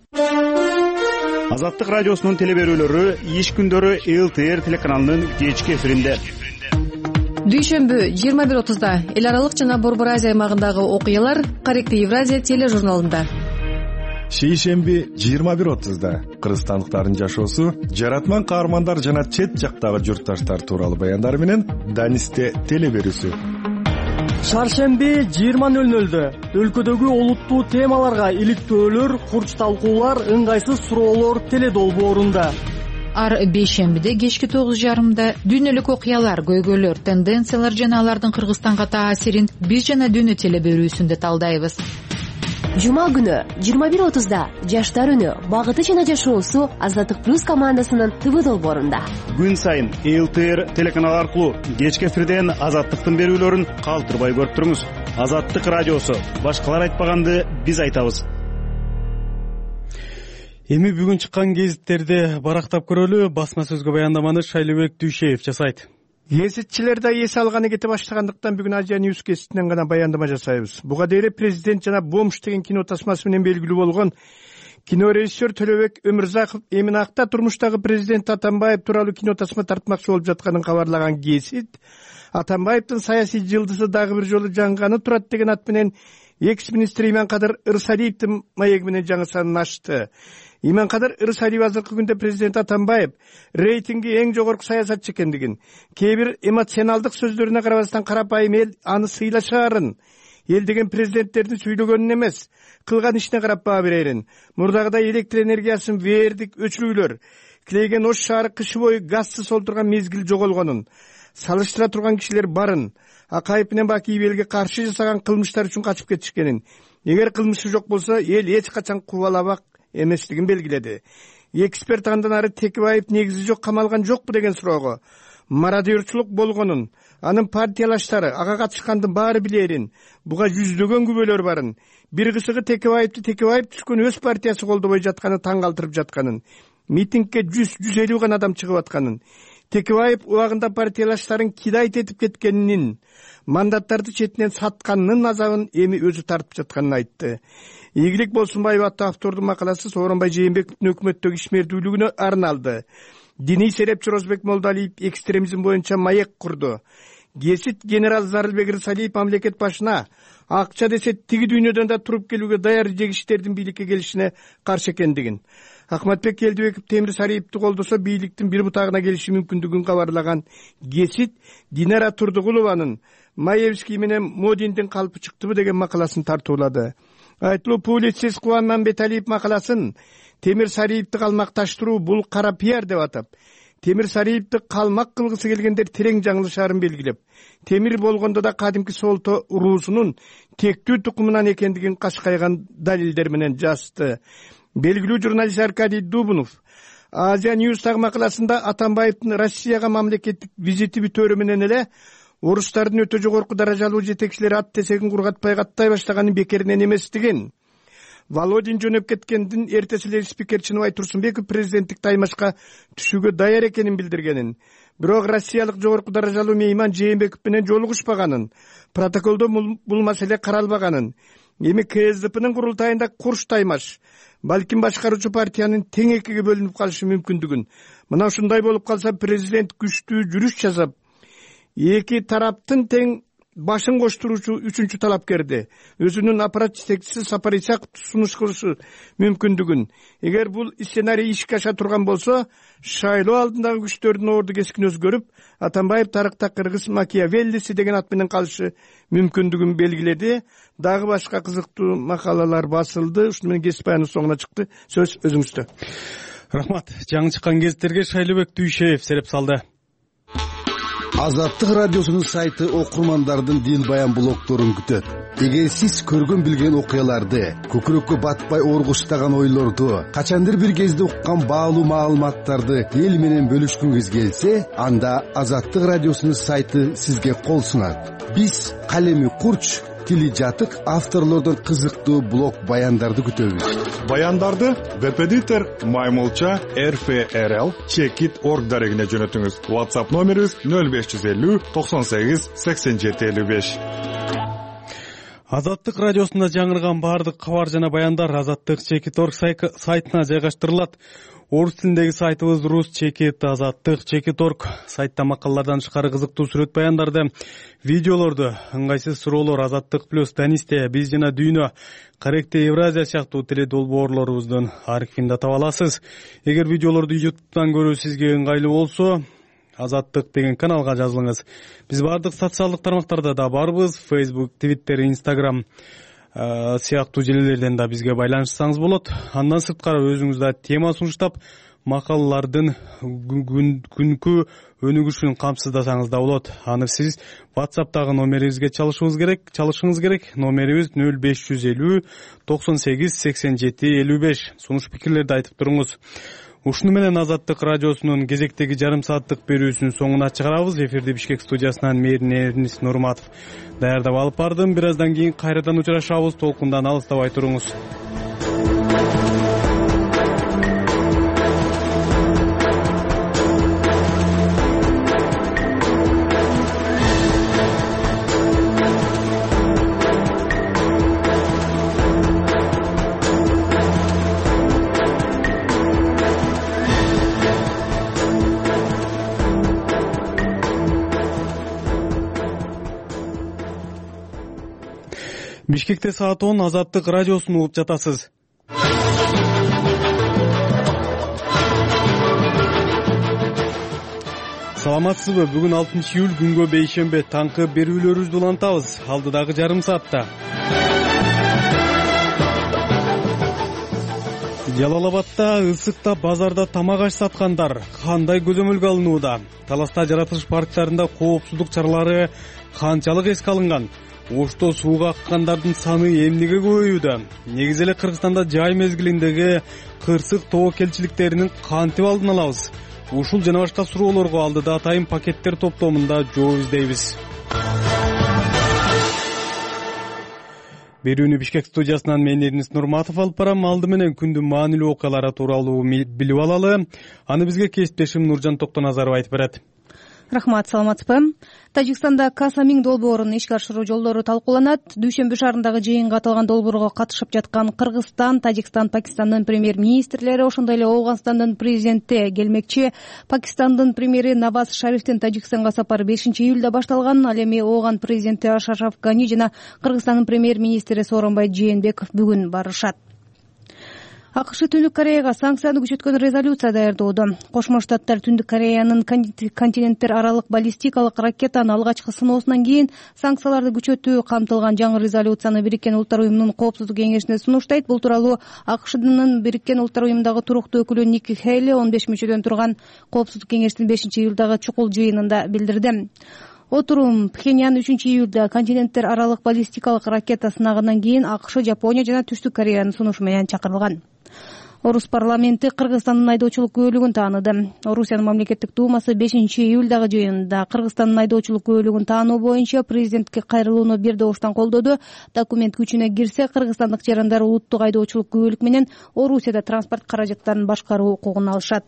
Азаттык радиосунун телеберүүлөрү иш күндөрү эл тэ эр телеканалынын кечки эфиринде. Дүйшөмбү жыйырма бир отузда эл аралык жана Борбор Азия аймагындагы окуялар Каректи Евразия тележурналында. Шейшемби жыйырма бир отузда кыргызстандыктардын жашоосу, жаратман каармандар жана чет жактагы журтташтар тууралуу баяндар менен Данисте телеберүүсү. Шаршемби жыйырма нөл нөлдө өлкөдөгү олуттуу темаларга иликтөөлөр, курч талкуулар, ыңгайсыз суроолор теледолбоорунда. Ар бейшембиде кечки тогуз жарымда дүйнөлүк окуялар, көйгөйлөр, тенденциялар жана алардын Кыргызстанга таасирин биз жана дүйнө телеберүүсүндө талдайбыз. Жума күнү жыйырма бир отузда жаштар үнү багыты жана жашоосу Азаттык плюс командасынын ТВ долбоорунда. Күн сайын Эл Тэ Эр телеканалы аркылуу кечки эфирден Азаттыктын берүүлөрүн калтырбай көрүп туруңуз. Азаттык радиосу, башкалар айтпаганды биз айтабыз. Эми бүгүн чыккан гезиттерди барактап көрөлү. Басма сөзгө баяндаманы Шайлыбек Дүйшеев жасайт. Гезитчилер да эс алганы кете баштагандыктан бүгүн Азия Ньюс гезитинен гана баяндама жасайбыз. Буга дейин президент жана бомж деген кино тасмасы менен белгилүү болгон кинорежиссер Төлөбек Өмүрзаков эмин акта турмуштагы президент Атамбаев тууралуу кино тасма тартмакчы болуп жатканын кабарлаган гезит Атамбаевдин саясий жылдызы дагы бир жолу жанганы турат деген ат менен экс-министр Иманкадыр Ырсалиевдин маеги менен жаңы санын ачты. Иманкадыр Ырсалиев азыркы күндө президент Атамбаев рейтинги эң жогорку саясатчы экендигин, кээ бир эмоционалдык сөздөрүнө карабастан карапайым эл аны сыйлашаарын, эл деген президенттердин сүйлөгөнүн эмес, кылган ишине карап баа берерин, мурдагыдай электр энергиясын вердик өчүрүүлөр, Клейген Ош шаары кышы бою газсыз олтурган мезгил жоголгонун, салыштыра турган кишилер барын, Акаев менен Бакиев элге каршы жасаган кылмыштар үчүн качып кетишкенин, эгер кылмышы жок болсо эл эч качан кубалабак эместигин белгиледи. Эксперт андан ары Текебаев негизи жок камалган жокпу деген суроого мародерчилик болгонун, анын партиялаштары ага катышкандын баары билерин, буга жүздөгөн күбөлөр барын, бир кысыгы Текебаевди Текебаев түшкөн өз партиясы колдобой жатканы таң калтырып жатканын, митингге жүз жүз элүү гана адам чыгып атканын, Текебаев убагында партиялаштарын кидайт этип кеткенин, мандаттарды четинен сатканынын азабын эми өзү тартып жатканын айтты. Ийгилик Болсунбаев аттуу автордун макаласы Сооронбай Жээнбековдун өкмөттөгү ишмердүүлүгүнө арналды. Диний серепчи Розбек Молдалиев экстремизм боюнча маек курду. Гесит генерал Зарылбек Ырсалиев мамлекет башына акча десе тиги дүйнөдөн да туруп келүүгө даяр жегиштердин бийликке келишине каршы экендигин, Ахматбек Келдибеков Темир Сариевди колдосо бийликтин бир бутагына келиши мүмкүндүгүн кабарлаган гесит Динара Турдугулованын Маевский менен Модиндин калпы чыктыбы деген макаласын тартуулады. Айтылуу публицист Кубан Мамбеталиев макаласын Темир Сариевди калмакташтыруу бул кара пиар деп атап, Темир Сариевди калмак кылгысы келгендер терең жаңылышаарын белгилеп, Темир болгондо да кадимки Солто уруусунун тектүү тукумунан экендигин кашкайган далилдер менен жазды. Белгилүү журналист Аркадий Дубунов Азия Ньюстагы макаласында Атамбаевдин Россияга мамлекеттик визити бүтөөрү менен эле орустардын өтө жогорку даражалуу жетекчилери ат тесегин кургатпай каттай баштаганын бекеринен эместигин, Володин жөнөп кеткендин эртеси эле спикер Чыныбай Турсунбеков президенттик таймашка түшүүгө даяр экенин билдиргенин, бирок россиялык жогорку даражалуу мейман Жээнбеков менен жолугушпаганын, протоколдо бул маселе каралбаганын, эми К С Д П'нын курултайында Курш таймаш, балким башкаруучу партиянын тең экиге бөлүнүп калышы мүмкүндүгүн, мына ушундай болуп калса президент күчтүү жүрүш жасап, эки тараптын тең башын коштуруучу үчүнчү талапкерди өзүнүн аппарат жетекчиси Сапар Исаков сунуш кылышы мүмкүндүгүн, эгер бул сценарий ишке аша турган болсо, шайлоо алдындагы күчтөрдүн орду кескин өзгөрүп, Атамбаев тарыхта кыргыз Макиавеллиси деген ат менен калышы мүмкүндүгүн белгиледи. Дагы башка кызыктуу макалалар басылды. Ушуну менен кесип баянын соңуна чыкты. Сөз өзүңүздө. Рахмат. Жаңы чыккан гезиттерге Шайлыбек Дүйшеев сереп салды. Азаттык радиосунун сайты окурмандардын дил баян блогторун күтөт. Эгер сиз көргөн билген окуяларды, көкүрөккө батпай оргуштаган ойлорду, качандыр бир кезде уккан баалуу маалыматтарды эл менен бөлүшкүңүз келсе, анда Азаттык радиосунун сайты сизге кол сунат. Биз калеми курч, тили жатык авторлордон кызыктуу блог баяндарды күтөбүз. Баяндарды веб-эдитор Маймулча эр эф эр эл чекит точка орг дарегине жөнөтүңүз. WhatsApp номерибиз нөл беш жүз элүү токсон сегиз сексен жети элүү беш. Азаттык радиосунда жаңырган баардык кабар жана баяндар Азаттык чекит точка орг сайтына жайгаштырылат. Орус тилиндеги сайтыбыз Рус чекит Азаттык чекит точка орг. Сайтта макалалардан тышкары кызыктуу сүрөт баяндарды, видеолорду, ыңгайсыз суроолор, Азаттык плюс, Данисте, Биз жана Дүйнө, Корректе Евразия сыяктуу теле долбоорлорубуздун архивинде таба аласыз. Эгер видеолорду YouTube'дан көрүү сизге ыңгайлуу болсо, Азаттык деген каналга жазылыңыз. Биз бардык социалдык тармактарда да барбыз. Facebook, Twitter, Instagram сыяктуу желелерден да бизге байланышсаңыз болот. Андан сырткары өзүңүз да тема сунуштап, макалалардын күнкү өнүгүшүн камсыздасаңыз да болот. Аны сиз WhatsApp'тагы номерибизге чалышыңыз керек, чалышыңыз керек. Номерибиз нөл беш жүз элүү токсон сегиз сексен жети элүү беш. Сунуш пикирлерди айтып туруңуз. Ушуну менен Азаттык радиосунун кезектеги жарым сааттык берүүсүнүн соңуна чыгарабыз. Эфирди Бишкек студиясынан Мээрин Эрнис Нурматов даярдап алып бардым. Бир аздан кийин кайрадан учурашабыз. Толкундан алыстабай туруңуз. Бишкекте саат он. Азаттык радиосун угуп жатасыз. Саламатсызбы? Бүгүн алтынчы июль күнгө бейшембе. Таңкы берүүлөрүбүздү улантабыз. Алдыдагы жарым саатта Жалал Абадта ысыкта базарда тамак аш саткандар кандай көзөмөлгө алынууда? Таласта жаратылыш парктарында коопсуздук чаралары канчалык эске алынган? Ошто сууга аккандардын саны эмнеге көбөйүүдө? Негизи эле Кыргызстанда жай мезгилиндеги кырсык тобокелчиликтеринин кантип алдын алабыз? Ушул жана башка суроолорго алдыда атайын пакеттер топтомунда жооп издейбиз. Берүүнү Бишкек студиясынан мен Эрнис Нурматов алып барам. Алды менен күндүн маанилүү окуялары тууралуу билип алалы. Аны бизге кесиптешим Нуржан Токтоназаров айтып берет. Рахмат, саламатсызбы? Тажикстанда Касамин долбоорун ишке ашыруу жолдору талкууланат. Дүйшөмбү шаарындагы жыйынга аталган долбоорго катышып жаткан Кыргызстан, Тажикстан, Пакистандын премьер-министрлери, ошондой эле Ооганстандын президенти келмекчи. Пакистандын премьери Наваз Шарифтин Тажикстанга сапары бешинчи июлда башталган. Ал эми Ооган президенти Ашраф Гани жана Кыргызстандын премьер-министри Сооронбай Жээнбеков бүгүн барышат. АКШ Түндүк Кореяга санкцияны күчөткөн резолюция даярдоодо. Кошмо Штаттар Түндүк Кореянын континенттер аралык баллистикалык ракетанын алгачкы сыноосунан кийин санкцияларды күчөтүү камтылган жаңы резолюцияны Бириккен Улуттар Уюмунун Коопсуздук кеңешине сунуштайт. Бул тууралуу АКШнын Бириккен Улуттар Уюмундагы туруктуу өкүлү Ники Хейли он беш мүчөдөн турган Коопсуздук кеңештин бешинчи июлдагы чукул жыйынында билдирди. Отурум Пхеньян үчүнчү июлда континенттер аралык баллистикалык ракета сынагынан кийин АКШ, Жапония жана Түштүк Кореянын сунушу менен чакырылган. Орус парламенти Кыргызстандын айдоочулук күбөлүгүн тааныды. Орусиянын мамлекеттик думасы бешинчи июлдагы жыйынында Кыргызстандын айдоочулук күбөлүгүн таануу боюнча президентке кайрылууну бир добуштан колдоду. Документ күчүнө кирсе, кыргызстандык жарандар улуттук айдоочулук күбөлүк менен Орусияда транспорт каражаттарын башкаруу укугун алышат.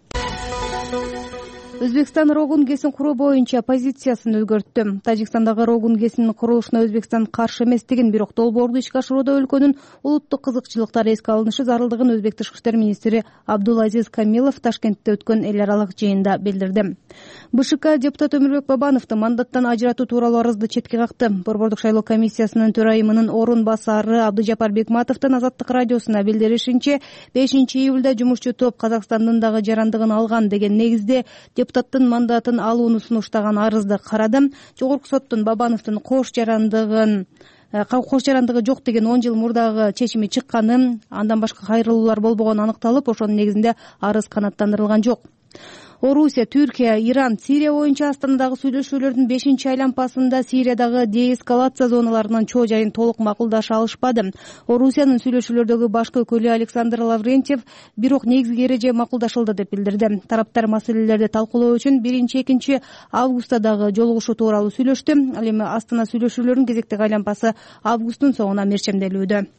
Өзбекстан Рогун ГЭСин куруу боюнча позициясын өзгөрттү. Тажикстандагы Рогун ГЭСинин курулушуна Өзбекстан каршы эместигин, бирок долбоорду ишке ашырууда өлкөнүн улуттук кызыкчылыктары эске алынышы зарылдыгын Өзбек тышкы иштер министри Абдулазиз Камилов Ташкентте өткөн эл аралык жыйында билдирди. БШК депутат Өмүрбек Бабановду мандаттан ажыратуу тууралуу арызды четке какты. Борбордук шайлоо комиссиясынын төрайымынын орун басары Абдыжапар Бекматовдун Азаттык радиосуна билдиришинче, бешинчи июлда жумушчу топ Казакстандын дагы жарандыгын алган деген негизде депутаттын мандатын алууну сунуштаган арызды карадым. Жогорку соттун Бабановдун кош жарандыгын кош жарандыгы жок деген он жыл мурдагы чечими чыкканын, андан башка кайрылуулар болбогону аныкталып, ошонун негизинде арыз канааттандырылган жок. Орусия, Түркия, Иран, Сирия боюнча Астанадагы сүйлөшүүлөрдүн бешинчи айланпасында Сириядагы деэскалация зоналарынын чоо жайын толук макулдаша алышпады. Орусиянын сүйлөшүүлөрдөгү башкы өкүлү Александр Лаврентьев бирок негизги эреже макулдашылды деп билдирди. Тараптар маселелерди талкуулоо үчүн биринчи экинчи августадагы жолугушуу тууралуу сүйлөштү. Ал эми Астана сүйлөшүүлөрүнүн кезектеги айланпасы августтун соңуна мерчемделүүдө.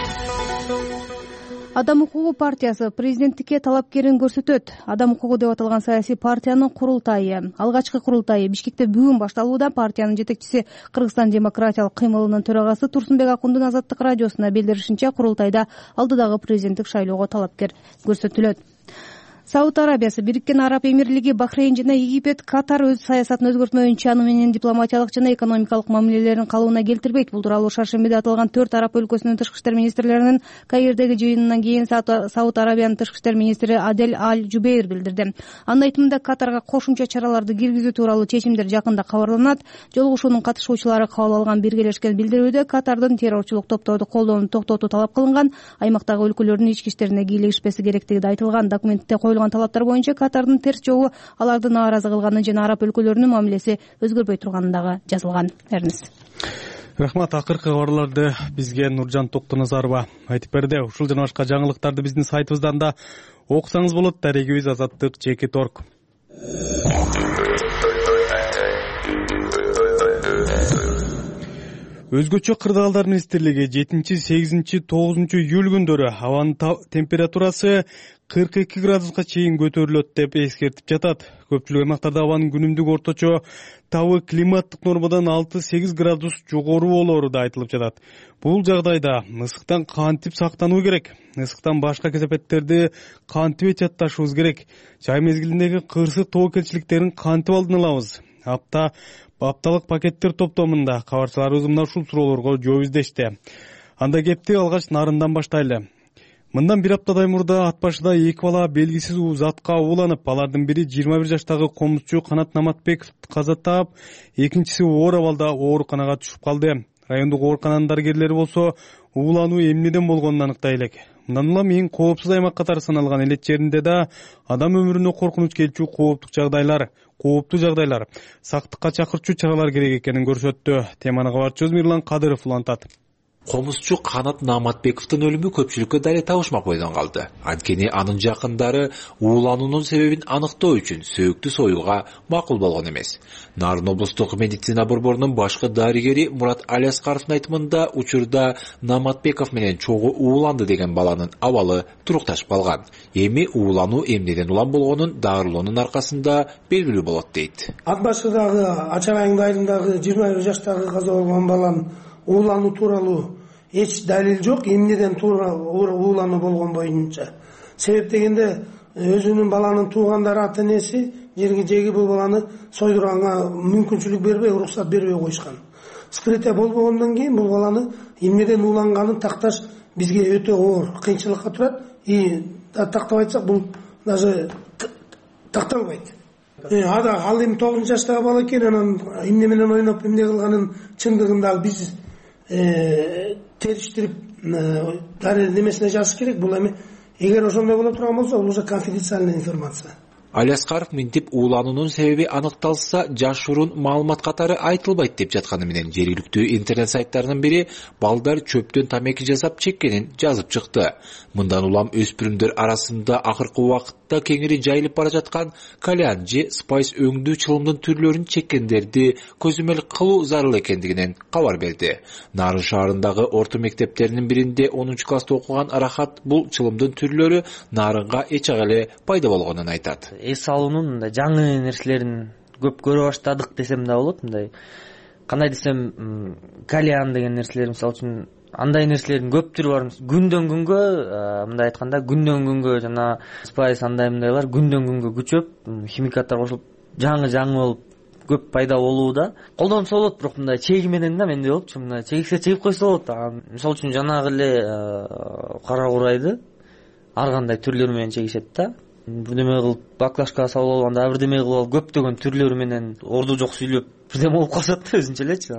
Адам укугу партиясы президенттикке талапкерин көрсөтөт. Адам укугу деп аталган саясий партиянын курултайы, алгачкы курултайы Бишкекте бүгүн башталууда. Партиянын жетекчиси, Кыргызстан демократиялык кыймылынын төрагасы Турсунбек Акундун Азаттык радиосуна билдиришинче, курултайда алдыдагы президенттик шайлоого талапкер көрсөтүлөт. Сауд Арабиясы, Бириккен Араб Эмирлиги, Бахрейн жана Египет Катар өз саясатын өзгөртмөйүнчө аны менен дипломатиялык жана экономикалык мамилелерин калыбына келтирбейт. Бул тууралуу шаршембиде аталган төрт араб өлкөсүнүн тышкы иштер министрлеринин Каирдеги жыйынынан кийин Сауд Арабиянын тышкы иштер министри Адель Аль-Жубейр билдирди. Анын айтымында Катарга кошумча чараларды киргизүү тууралуу чечимдер жакында кабарланат. Жолугушуунун катышуучулары кабыл алган биргелешкен билдирүүдө Катардын террорчулук топторду колдоону токтотуу талап кылынган, аймактагы өлкөлөрдүн ички иштерине кийлигишпеси керектиги да айтылган. Документте коюлган талаптар боюнча Катардын терс жолу аларды нааразы кылганын жана араб өлкөлөрүнүн мамилеси өзгөрбөй турганын дагы жазылган. Эрнис. Рахмат. Акыркы кабарларды бизге Нуржан Токтоназарова айтып берди. Ушул жана башка жаңылыктарды биздин сайтыбыздан да окусаңыз болот. Дарегибиз азаттык чекит орг. Өзгөчө кырдаалдар министрлиги жетинчи, сегизинчи, тогузунчу июль күндөрү абанын температурасы кырк эки градуска чейин көтөрүлөт деп эскертип жатат. Көпчүлүк аймактарда абанын күнүмдүк орточо табы климаттык нормадан алты сегиз градус жогору болоору да айтылып жатат. Бул жагдайда ысыктан кантип сактануу керек? Ысыктан башка кесепеттерди кантип чатташыбыз керек? Жай мезгилиндеги кырсык тобокелчиликтерин кантип алдын алабыз? Апта апталык пакеттер топтомунда кабарчыларыбыз мына ушул суроолорго жооп издешти. Анда кепти алгач нарындан баштайлы. Мындан бир аптадай мурда ат башыда эки бала белгисиз затка ууланып, алардын бири жыйырма бир жаштагы комузчу Канат Наматбеков каза таап, экинчиси оор абалда ооруканага түшүп калды. Райондук оорукананын дарыгерлери болсо уулануу эмнеден болгонун аныктай элек. Мындан улам эң коопсуз аймак катары саналган Элет жеринде да адам өмүрүнө коркунуч келчү кооптук жагдайлар, кооптуу жагдайлар, сактыкка чакырчу чаралар керек экенин көрсөттү. Теманы кабарчыбыз Мирлан Кадыров улантат. Комузчу Канат Наматбековдун өлүмү көпчүлүккө дале табышмак бойдон калды. Анткени анын жакындары уулануунун себебин аныктоо үчүн сөөктү союуга макул болгон эмес. Нарын облустук медицина борборунун башкы дарыгери Мурат Алиаскаровдун айтымында учурда Наматбеков менен чогуу ууланды деген баланын абалы турукташып калган. Эми уулануу эмнеден улам болгонун дарылоонун аркасында белгилүү болот дейт. Ат башыдагы Ачак айынын айылындагы жыйырма бир жаштагы каза болгон баланын уулануу тууралуу эч далил жок. Эмнеден туура уулануу болгон боюнча. Себеп дегенде өзүнүн баланын туугандары ата энеси жерги жеги бул баланы сойдурганга мүмкүнчүлүк бербей, уруксат бербей коюшкан. Вскрытие болбогондон кийин бул баланы эмнеден ууланганын такташ бизге өтө оор кыйынчылыкка турат. И тактап айтсак бул даже такталбайт. Ада ал эми тогузунчу жаштагы бала экен, анан эмне менен ойноп эмне кылганын чындыгында биз териштирип дары немесине жазыш керек. Бул эми эгер ошондой боло турган болсо, бул уже конфиденциальная информация. Алиаскаров мынтип уулануунун себеби аныкталса, жашыруун маалымат катары айтылбайт деп жатканы менен жергиликтүү интернет сайттарынын бири балдар чөптөн тамеки жасап чеккенин жазып чыкты. Мындан улам өспүрүмдөр арасында акыркы убакытта кеңири жайылып бара жаткан кальян же спайс өңдүү чылымдын түрлөрүн чеккендерди көзөмөл кылуу зарыл экендигинен кабар берди. Нарын шаарындагы орто мектептеринин биринде онунчу класста окуган Рахат бул чылымдын түрлөрү нарынга эч эле пайда болгонун айтат. Эс алуунун мындай жаңы нерселерин көп көрө баштадык десем да болот. Мындай кандай десем, кальян деген нерселер, мисалы үчүн андай нерселердин көп түрү бар. Күндөн күнгө, мындай айтканда, күндөн күнгө жана спайс андай мындайлар күндөн күнгө күчөп, химикаттар кошулуп, жаңы-жаңы болуп көп пайда болууда. Колдонсо болот, бирок мындай чеги менен да менде болчу. Мындай чегиксе чегип койсо болот. Мисалы үчүн жанагы эле кара курайды ар кандай түрлөрү менен чегишет да. Бирдеме кылып баклажка салып алганда, бирдеме кылып алып көптөгөн түрлөрү менен орду жок сүйлөп бирдеме болуп калышат да өзүнчө элечи.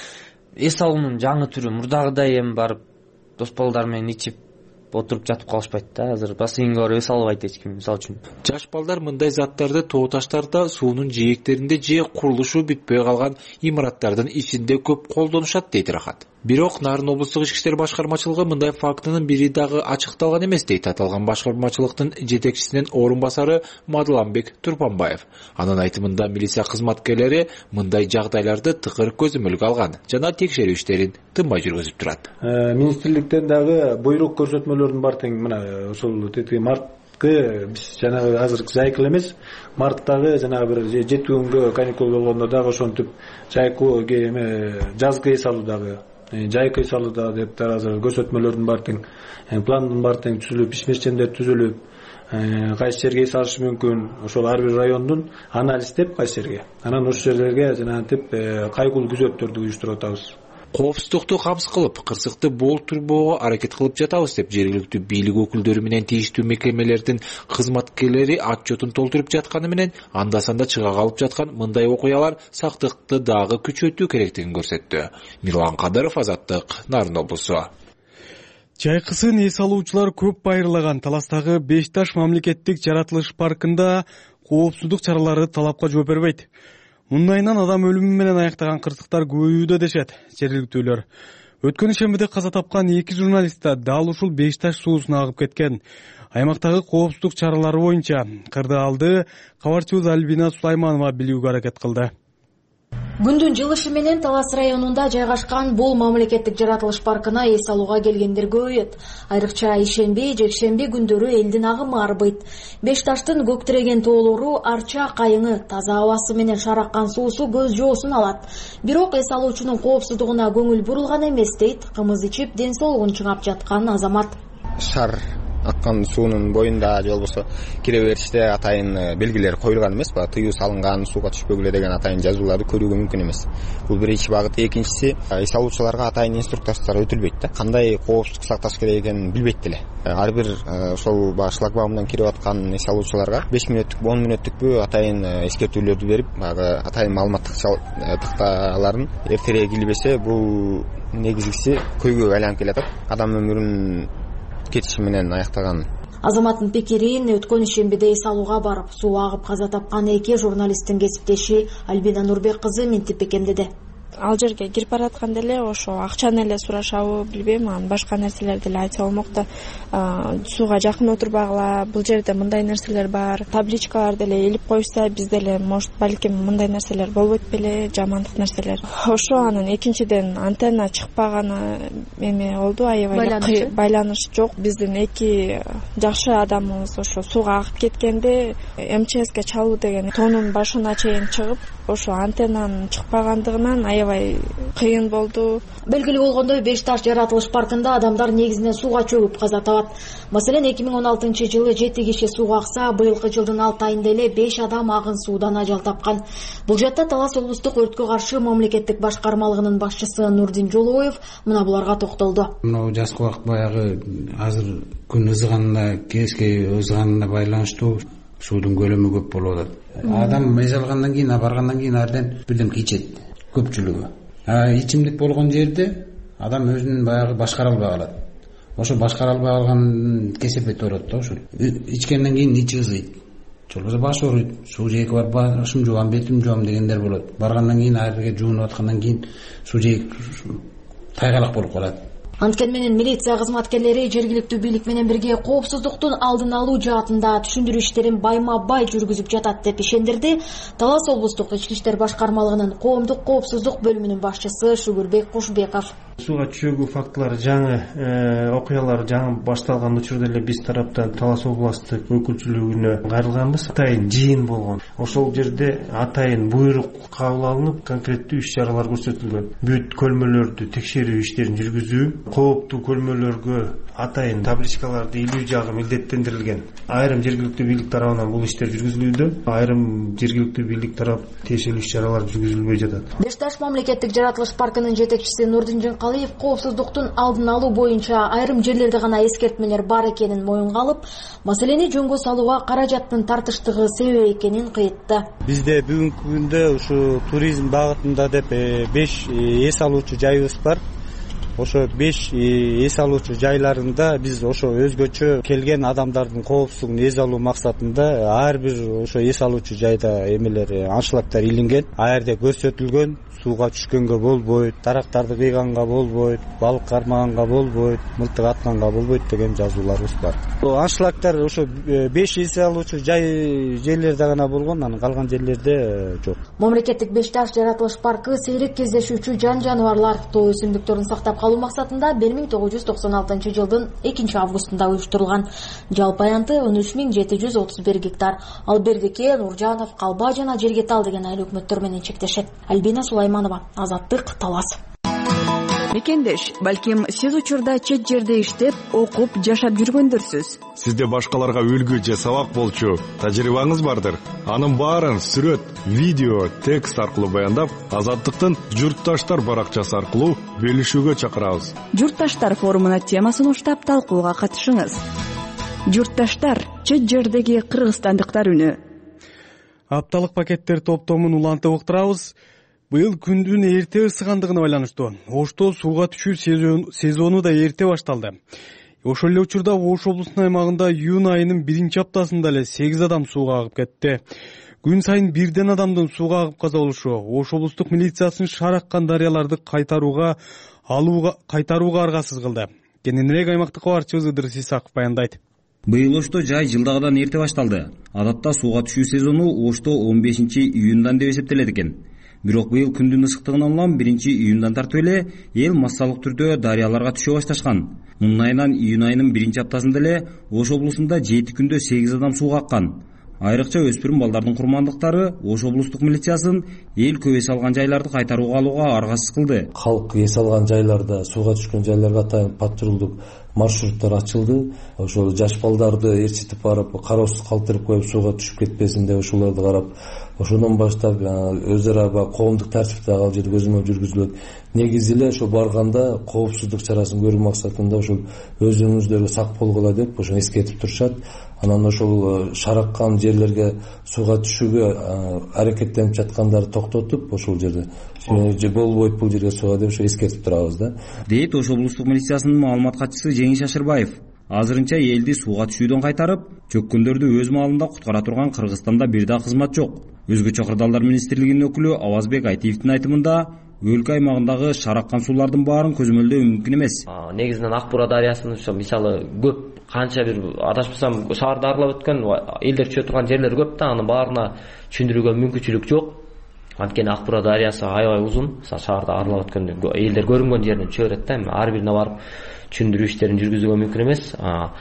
Эс алуунун жаңы түрү мурдагыдай эми барып дос балдар менен ичип отуруп жатып калышпайт да. Азыр бассейнге барып эс албайт эч ким, мисалы үчүн. Жаш балдар мындай заттарды тоо таштарда, суунун жээктеринде же курулушу бүтпөй калган имараттардын ичинде көп колдонушат дейт Рахат. Бирок Нарын облустук ички иштер башкармачылыгы мындай фактынын бири дагы ачыкталган эмес дейт аталган башкармачылыктын жетекчисинин орун басары Мадыламбек Турпанбаев. Анын айтымында милиция кызматкерлери мындай жагдайларды тыкыр көзөмөлгө алган жана текшерүү иштерин тынбай жүргүзүп турат. Министрликтен дагы буйрук көрсөтмөлөрүн бар тең мына ошол тети март биз жанагы азыр жайкыл эмес, марттагы жанагы бир жети күнгө каникул болгондо дагы ошентип жайкы эме жазгы эс алуудагы жайкы эс алууда деп азыр көрсөтмөлөрдүн бар тең, пландын бар тең түзүлүп, ишмерчендер түзүлүп, кайсы жерге эс алышы мүмкүн, ошол ар бир райондун анализдеп кайсы жерге, анан ошол жерлерге жанагынтип кайгылуу күзөттөрдү уюштуруп атабыз. Коопсуздукту камсыз кылып, кырсыкты болтурбоого аракет кылып жатабыз деп жергиликтүү бийлик өкүлдөрү менен тийиштүү мекемелердин кызматкерлери отчетун толтуруп жатканы менен анда-санда чыга калып жаткан мындай окуялар сактыкты дагы күчөтүү керектигин көрсөттү. Мирлан Кадыров, Азаттык, Нарын облусу. Жайкысын эс алуучулар көп байырлаган Таластагы Беш Таш мамлекеттик жаратылыш паркында коопсуздук чаралары талапка жооп бербейт. Мындайынан адам өлүмү менен аяктаган кырсыктар көбөйүүдө дешет жергиликтүүлөр. Өткөн ишембиде каза тапкан эки журналист да дал ушул Беш Таш суусуна агып кеткен. Аймактагы коопсуздук чаралары боюнча кырды алды кабарчыбыз Альбина Сулайманова билүүгө аракет кылды. Күндүн жылышы менен Талас районунда жайгашкан бул мамлекеттик жаратылыш паркына эс алууга келгендер көбөйөт. Айрыкча ишемби, жекшемби күндөрү элдин агымы арбыйт. Беш Таштын көктүреген тоолору, арча кайыңы, таза абасы менен шараккан суусу көз жоосун алат. Бирок эс алуучунун коопсуздугуна көңүл бурулган эмес дейт кымыз ичип ден соолугун чыңап жаткан азамат. Шар аккан суунун боюнда же болбосо кире бериште атайын белгилер коюлган эмес, тыюу салынган, сууга түшпөгүлө деген атайын жазууларды көрүүгө мүмкүн эмес. Бул биринчи багыт. Экинчиси, эс алуучуларга атайын инструктаждар өтүлбөйт да. Кандай коопсуздук сакташ керек экенин билбейт деле. Ар бир ошол баягы шлагбаумдан кирип аткан эс алуучуларга беш мүнөттүк, он мүнөттүкпү атайын эскертүүлөрдү берип, баягы атайын маалыматтык такталарын эртерээк илбесе, бул негизгиси көйгөйгө айланып келатат. Адам өмүрүн кетиши менен аяктаган. Азаматтын пикирин өткөн ишембиде эс алууга барып, суу агып каза тапкан эки журналисттин кесиптеши Альбина Нурбек кызы мынтип бекемдеди. Ал жерге кирип баратканда эле ошо акчаны эле сурашабы билбейм, анан башка нерселерди эле айтса болмок да. Сууга жакын отурбагыла, бул жерде мындай нерселер бар, табличкаларды эле илип коюшса, бизде эле может балким мындай нерселер болбойт беле, жамандык нерселер. Ошо анан экинчиден антенна чыкпаганы эме болду, аябай байланыш жок. Биздин эки жакшы адамыбыз ошо сууга агып кеткенде эм че эске чалуу деген тоонун башына чейин чыгып, ошо антеннанын чыкпагандыгынан аябай кыйын болду. Белгилүү болгондой, Беш Таш жаратылыш паркында адамдар негизинен сууга чөгүп каза табат. Маселен, эки миң он алтынчы жылы жети киши сууга акса, быйылкы жылдын алты айында эле беш адам агын суудан ажал тапкан. Бул жакта Талас облустук өрткө каршы мамлекеттик башкармалыгынын башчысы Нурдин Жолоев мына буларга токтолду. Мына жазкы убакыт баягы азыр күн ызганына, кечки ызганына байланыштуу суудун көлөмү көп болуп атат. Адам эс алгандан кийин, баргандан кийин арден бирдемке ичет көпчүлүгү. А ичимдик болгон жерде адам өзүн баягы башкара албай калат. Ошо башкара албай калган кесепет орот да, ошо. Ичкенден кийин ичи ызыйт. Жолбосо баш ооруйт, суу жээки бар, башым жуам, бетим жуам дегендер болот. Баргандан кийин ар жерге жуунуп аткандан кийин суу жээк тайгалак болуп калат. Анткени менен милиция кызматкерлери жергиликтүү бийлик менен бирге коопсуздуктун алдын алуу жаатында түшүндүрүү иштерин байма-бай жүргүзүп жатат деп ишендирди Талас облустук ички иштер башкармалыгынын коомдук коопсуздук бөлүмүнүн башчысы Шүгүрбек Кушбеков. Сууга чөгүү фактылары жаңы окуялар жаңы башталган учурда эле биз тараптан Талас областтык өкүлчүлүгүнө кайрылганбыз. Атайын жыйын болгон. Ошол жерде атайын буйрук кабыл алынып, конкреттүү иш чаралар көрсөтүлгөн. Бүт көлмөлөрдү текшерүү иштерин жүргүзүү, кооптуу көлмөлөргө атайын табличкаларды илүү жагы милдеттендирилген. Айрым жергиликтүү бийлик тарабынан бул иштер жүргүзүлүүдө, айрым жергиликтүү бийлик тарап тиешелүү иш чаралар жүргүзүлбөй жатат. Беш Таш мамлекеттик жаратылыш паркынын жетекчиси Нурдин Жөнкалиев коопсуздуктун алдын алуу боюнча айрым жерлерде гана эскертмелер бар экенин моюнга алып, маселени жөнгө салууга каражаттын тартыштыгы себеп экенин кыйтты. Бизде бүгүнкү күндө ушу туризм багытында деп беш эс алуучу жайыбыз бар. Ошо беш эс алуучу жайларында биз ошо өзгөчө келген адамдардын коопсуздугун эс алуу максатында ар бир ошо эс алуучу жайда эмелер, аншлагдар илинген. А жерде көрсөтүлгөн сууга түшкөнгө болбойт, тарактарды кыйганга болбойт, балык кармаганга болбойт, мылтык атканга болбойт деген жазууларыбыз бар. Аншлагтар ошо беш эс алуучу жай жерлерде гана болгон, анан калган жерлерде жок. Мамлекеттик Беш Таш жаратылыш паркы сейрек кездешүүчү жан жаныбарлар, тоо өсүмдүктөрүн сактап калуу максатында бир миң тогуз жүз токсон алтынчы жылдын экинчи августунда уюштурулган. Жалпы аянты он үч миң жети жүз отуз бир гектар. Ал Бердике, Нуржанов, Калба жана Жергетал деген айыл өкмөттөр менен чектешет. Альбина Сулайманова, Азаттык, Талас. Мекендеш, балким сиз учурда чет жерде иштеп, окуп, жашап жүргөндөрсүз. Сизде башкаларга үлгү же сабак болчу тажрыйбаңыз бардыр. Анын баарын сүрөт, видео, текст аркылуу баяндап, Азаттыктын Журтташтар баракчасы аркылуу бөлүшүүгө чакырабыз. Журтташтар форумуна темасын уштап талкууга катышыңыз. Журтташтар, чет жердеги кыргызстандыктар үнү. Апталык пакеттер топтомун улантып уктурабыз. Быйыл күндүн эрте ысыгандыгына байланыштуу Ошто сууга түшүү сезону да эрте башталды. Ошол эле учурда Ош облусунун аймагында июнь айынын биринчи аптасында эле сегиз адам сууга агып кетти. Күн сайын бирден адамдын сууга агып каза болушу Ош облустук милициясынын шаар аккан дарыяларды кайтарууга алууга кайтарууга аргасыз кылды. Кененирээк аймактык кабарчыбыз Ыдырыс Исаков баяндайт. Быйыл Ошто жай жылдагыдан эрте башталды. Адатта сууга түшүү сезону Ошто он бешинчи июндан деп эсептелет экен. Бирок быйыл күндүн ысыктыгынан улам биринчи июндан тартып эле эл массалык түрдө дарыяларга түшө башташкан. Мунун айынан июнь айынын биринчи аптасында эле Ош облусунда жети күндө сегиз адам сууга аккан. Айрыкча өспүрүм балдардын курмандыктары Ош облустук милициясын эл көп эс алган жайларды кайтарууга алууга аргасыз кылды. Калк эс алган жайларда, сууга түшкөн жайларга атайын патрулдук маршруттар ачылды. Ошол жаш балдарды ээрчитип барып, кароосуз калтырып коюп сууга түшүп кетпесин деп ошолорду карап, ошондон баштап өз ара коомдук тартипте ал жерде көзөмөл жүргүзүлөт. Негизи эле ошо барганда коопсуздук чарасын көрүү максатында ошол өзүңүздөргө сак болгула деп ошону эскертип турушат. Анан ошол шараккан жерлерге сууга түшүүгө аракеттенип жаткандарды токтотуп, ошол жерде же болбойт бул жерге сууга деп ошо эскертип турабыз да. Дейт Ош облустук милициясынын маалымат катчысы Жеңиш Ашырбаев. Азырынча элди сууга түшүүдөн кайтарып, чөккөндөрдү өз маалында куткара турган Кыргызстанда бир да кызмат жок. Өзгөчө Кырдаалдар министрлигинин өкүлү Авазбек Айтиевдин айтымында, өлкө аймагындагы шараккан суулардын баарын көзөмөлдөө мүмкүн эмес. Негизинен Ак Буура дарыясынын ошо мисалы көп, канча бир адашпасам шаарды аралап өткөн элдер түшө турган жерлер көп да, анын баарына түшүндүрүүгө мүмкүнчүлүк жок. Анткени Ак Буура дарыясы аябай узун, шаарды аралап өткөндө элдер көрүнгөн жеринен түшө берет да, ар бирине барып түшүндүрүү иштерин жүргүзүүгө мүмкүн эмес.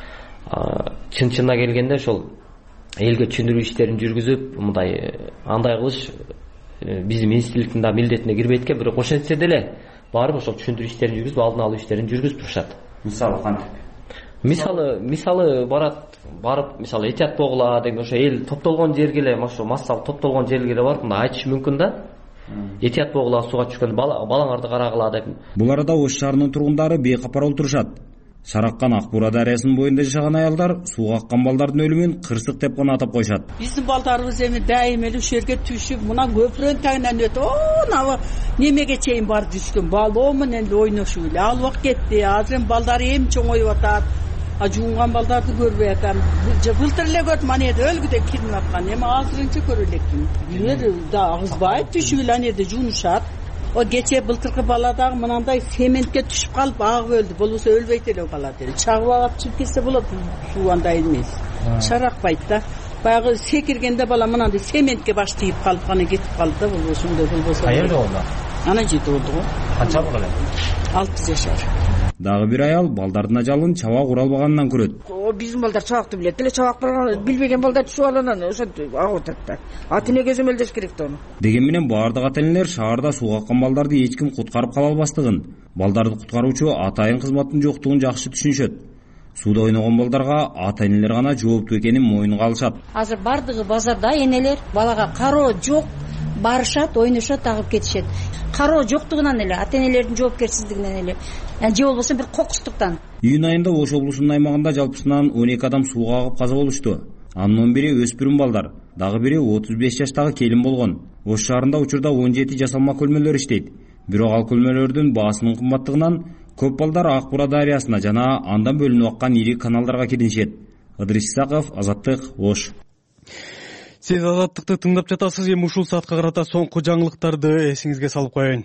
Чын-чынына келгенде ошол элге түшүндүрүү иштерин жүргүзүп, мындай андай кылыш биздин министрликтин да милдетине кирбейт экен, бирок ошентсе деле барып ошол түшүндүрүү иштерин жүргүзүп, алдын алуу иштерин жүргүзүп турушат. Мисалы кантип? Мисалы, мисалы барат, барып, мисалы этият болгула деген ошо эл топтолгон жерге эле, ошо массалык топтолгон жерге эле барып, мындай айтыш мүмкүн да. Этият болгула, сууга түшкөн балаңарды карагыла деп. Бул арада Ош шаарынын тургундары бейкапар олтурушат. Шараккан Ак Буура дарыясынын боюнда жашаган аялдар сууга аккан балдардын өлүмүн кырсык деп гана атап коюшат. Биздин балдарыбыз эми дайым эле ушул жерге түшүп, мына көпүрөнүн тагынан өтүп, о, немеге чейин барып жүрүшкөн. Балоо менен эле ойношуп эле. Ал убак кетти. Азыр эми балдары эми чоңоюп атат. А жуунган балдарды көрбөй атам. Былтыр эле көрдүм, аны жерде өлгүдөй киринип аткан. Эми азырынча көрө элекмин. Билер да агызбай түшүп эле аны жерде жуунушат. О кече былтыркы бала дагы мынандай сементке түшүп калып агып өлдү. Болбосо өлбөйт эле бала деле. Чагып агып чыгып кетсе болот. Суу андай эмес. Шаракпайт да. Баягы секиргенде бала мынандай сементке баш тийип калып кана кетип калды да, болбосо андай болбосо. Каерде болду? Ана жерде болду го. Канчалык эле? алты жашар. Дагы бир аял балдардын ажалын чабак ура албаганынан көрөт. О, биздин балдар чабакты билет эле, чабакты билбеген балдар түшүп алганан ошентип агып атат да. Ата эне көзөмөлдөш керек да аны. Деген менен баардык ата энелер шаарда сууга аккан балдарды эч ким куткарып кала албастыгын, балдарды куткаруучу атайын кызматтын жоктугун жакшы түшүнүшөт. Сууда ойногон балдарга ата энелер гана жооптуу экенин моюнга алышат. Азыр бардыгы базарда энелер балага кароо жок, барышат, ойношот, агып кетишет. Кароо жоктугунан эле, ата энелердин жоопкерсиздигинен эле, же болбосо бир кокустуктан. Июнь айында Ош облусунун аймагында жалпысынан он эки адам сууга агып каза болушту. Анын он бири өспүрүм балдар, дагы бири отуз беш жаштагы келин болгон. Ош шаарында учурда он жети жасалма көлмөлөр иштейт. Бирок ал көлмөлөрдүн баасынын кымбаттыгынан көп балдар Ак Буура дарыясына жана андан бөлүнүп аккан ири каналдарга киришет. Ыдырыс Исаков, Азаттык, Ош. Сиз Азаттыкты тыңдап жатасыз. Эми ушул саатка карата соңку жаңылыктарды эсиңизге салып коеюн.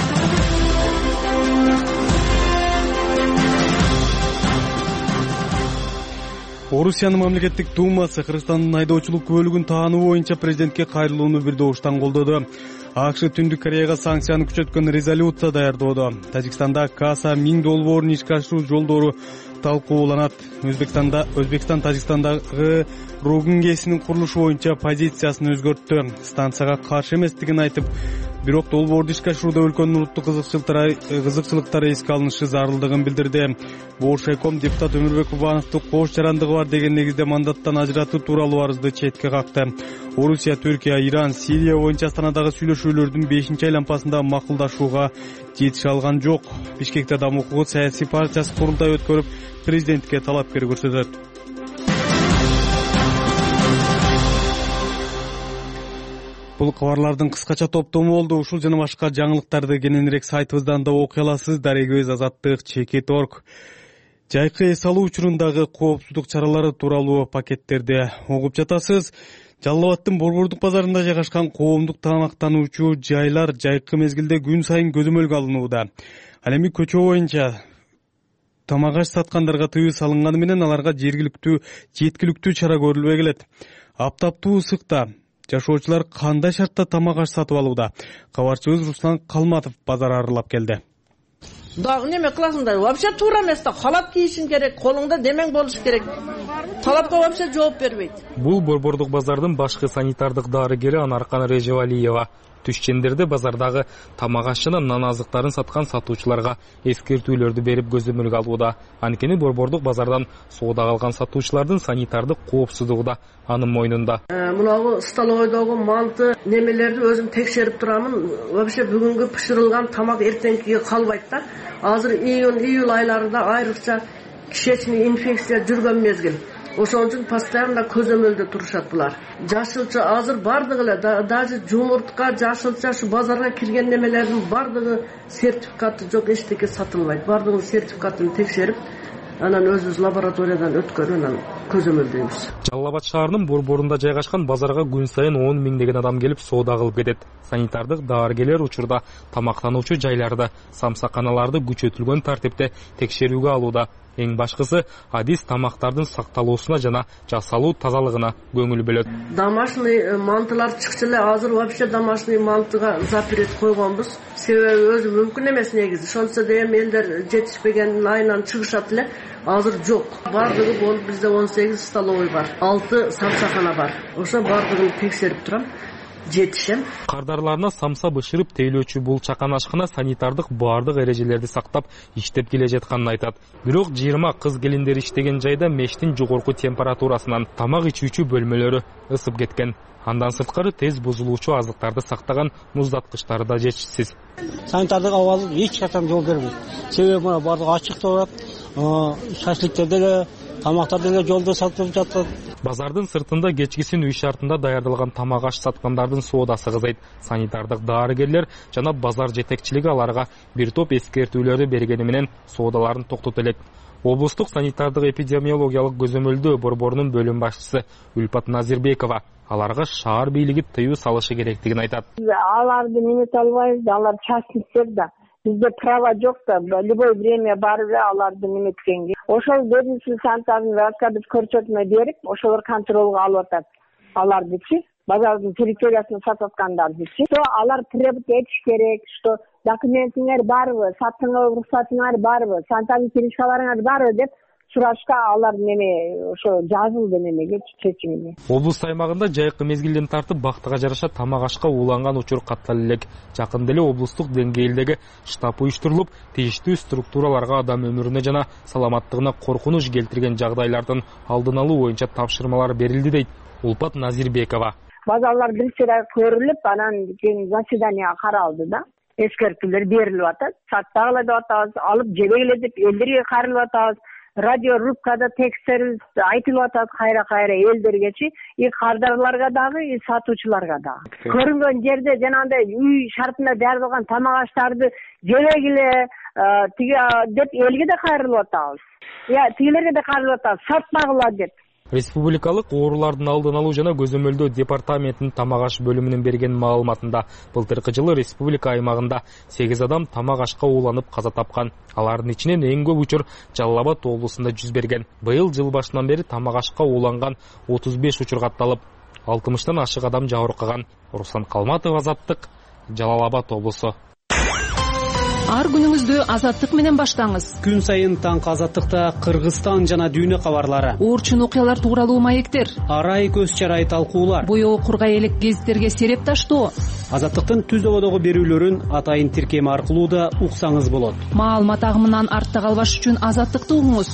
Орусиянын мамлекеттик думасы Кыргызстандын айдоочулук күбөлүгүн таануу боюнча президентке кайрылууну бир добуштан колдоду. АКШ Түндүк Кореяга санкцияны күчөткөн резолюция даярдоодо. Тажикстанда Каса миң долбоорун ишке ашыруу жолдору талкууланат. Өзбекстанда Өзбекстан Тажикстандагы Рогун КЭСинин курулушу боюнча позициясын өзгөрттү. Станцияга каршы эместигин айтып, бирок долбоорду ишке ашырууда өлкөнүн улуттук кызыкчылыктары эске алынышы зарылдыгын билдирди. Бошеком депутат Өмүрбек Кубановду кош жарандыгы бар деген негизде мандаттан ажыратуу тууралуу арызды четке какты. Орусия, Түркия, Иран, Сирия боюнча Астанадагы сүйлөшүүлөрдүн бешинчи айланпасында макулдашууга жетише алган жок. Бишкекте Дамуу укугу саясий партиясы курултай өткөрүп, президентке талапкер көрсөтөт. бул кабарлардын кыскача топтому болду. Ушул жана башка жаңылыктарды кененирээк сайтыбыздан да окуй аласыз. Дарек-өз, Азаттык, Чекит точка орг. Жайкы эс алуу учурундагы коопсуздук чаралары тууралуу пакеттерди угуп жатасыз. Жалал Абадтын Борбордук базарында жайгашкан коомдук тамактануучу жайлар жайкы мезгилде күн сайын көзөмөлгө алынууда. Ал эми көчө боюнча тамак аш саткандарга тыюу салынганы менен аларга жергиликтүү жеткиликтүү чара көрүлбөй келет. Аптаптуу ысыкта жашоочулар кандай шартта тамак аш сатып алууда? Кабарчыбыз Руслан Калматов базар аралап келди. Дагы неме кыласыңдар? Вообще туура эмес да. Халат кийишиң керек, колуңда демең болуш керек. Талапка вообще жооп бербейт. Бул Борбордук базардын башкы санитардык дарыгери Анаркан Режевалиева. Түшчендерде базардагы тамак аш жана нан азыктарын саткан сатуучуларга эскертүүлөрдү берип көзөмөлгө алууда. Анткени Борбордук базардан соода калган сатуучулардын санитардык коопсуздугу да анын мойнунда. Мынагы столовойдогу манты немелерди өзүм текшерип турамын. Вообще бүгүнгү пышырылган тамак эртеңкиге калбайт да. Азыр июнь, июль айларында айрыкча кишечный инфекция жүргөн мезгил. Ошон үчүн постоянно көзөмөлдө турушат булар. Жашылча азыр бардыгы эле даже жумуртка, жашылча ушу базарга кирген немелердин бардыгы сертификаты жок, эчтеке сатылбайт. Бардыгын сертификатын текшерип, анан өзүбүз лабораториядан өткөрүп анан көзөмөлдөйбүз. Жалал Абад шаарынын борборунда жайгашкан базарга күн сайын он миңдеген адам келип соода кылып кетет. Санитардык дарыгерлер учурда тамактануучу жайларды, самсаканаларды күчөтүлгөн тартипте текшерүүгө алууда. Эң башкысы адис тамактардын сакталуусуна жана жасалуу тазалыгына көңүл бөлөт. Домашний мантылар чыкчу эле, азыр вообще домашний мантыга запрет койгонбуз. Себеби өзү мүмкүн эмес негизи. Ошончо дегем элдер жетишпегенин айынан чыгышат эле. Азыр жок. Бардыгы болуп бизде он сегиз столовой бар. алты самсакана бар. Ошо бардыгын текшерип турам. Жетишем. Кардарларына самса бышырып тейлөөчү бул чакан ашкана санитардык баардык эрежелерди сактап иштеп келе жатканын айтат. Бирок жыйырма кыз келиндер иштеген жайда мештин жогорку температурасынан тамак ичүүчү бөлмөлөрү ысып кеткен. Андан сырткары тез бузулуучу азыктарды сактаган муздаткычтары да жетишсиз. Санитардык абалы эч качан жол бербейт. Себеби мына бардыгы ачык турат. Шашликтерде эле, тамактарды эле жолдо сатылып жатат. Базардын сыртында кечкисин үй шартында даярдалган тамак аш саткандардын соодасы кызайт. Санитардык дарыгерлер жана базар жетекчилиги аларга бир топ эскертүүлөрдү бергени менен соодаларын токтото элек. Облустук санитардык эпидемиологиялык көзөмөлдөө борборунун бөлүм башчысы Үлпат Назирбекова аларга шаар бийлиги тыюу салышы керектигин айтат. Аларды минут албайбыз, алар частниктер да. Бизде права жок да, любой время барып аларды неметкенге. Ошол ведомство санитарын раскадып көрсөтмө берип, ошолор контролго алып атат. Алардычы, базардын территориясына сататкандардычы. То алар требовать этиш керек, что документиңер барбы, сатууга уруксатыңар барбы, санитарлык киришкаларыңар барбы деп сурашка алар неме ошо жазылды немеге чечимге. Облус аймагында жайкы мезгилден тартып бактыга жараша тамак ашка ууланган учур каттала элек. Жакында эле облустук деңгээлдеги штаб уюштурулуп, тийиштүү структураларга адам өмүрүнө жана саламаттыгына коркунуч келтирген жагдайлардын алдын алуу боюнча тапшырмалар берилди дейт Улпат Назирбекова. Базалар бирче көрүлүп, анан кийин заседание каралды да. Эскертүүлөр берилип атат. Саттагыла деп атабыз, алып жебегиле деп элдерге карылып атабыз. Радио рубкада тексттерибиз айтылып атат кайра-кайра элдергечи, и кардарларга дагы, и сатуучуларга дагы. Көрүнгөн жерде жанагындай үй шартында даярдалган тамак аштарды жебегиле тиги деп элге да кайрылып атабыз. Я тигилерге да кайрылып атабыз, сатпагыла деп. Республикалык оорулардын алдын алуу жана көзөмөлдөө департаментинин тамак аш бөлүмүнүн берген маалыматында былтыркы жылы республика аймагында сегиз адам тамак ашка ууланып каза тапкан. Алардын ичинен эң көп учур Жалал Абад облусунда жүз берген. Быйыл жыл башынан бери тамак ашка ууланган отуз беш учур катталып, алтымыштан ашык адам жабыркаган. Руслан Калматов, Азаттык, Жалал Абад облусу. Ар күнүңүздү Азаттык менен баштаңыз. Күн сайын таңкы Азаттыкта Кыргызстан жана дүйнө кабарлары, оорчун окуялар тууралуу маектер, арай көз чарай талкуулар, боёу кургай элек гезиттерге сереп таштоо. Азаттыктын түз дободогу берүүлөрүн атайын тиркем аркылуу да уксаңыз болот. Маалымат агымынан артта калбаш үчүн Азаттыкты угуңуз.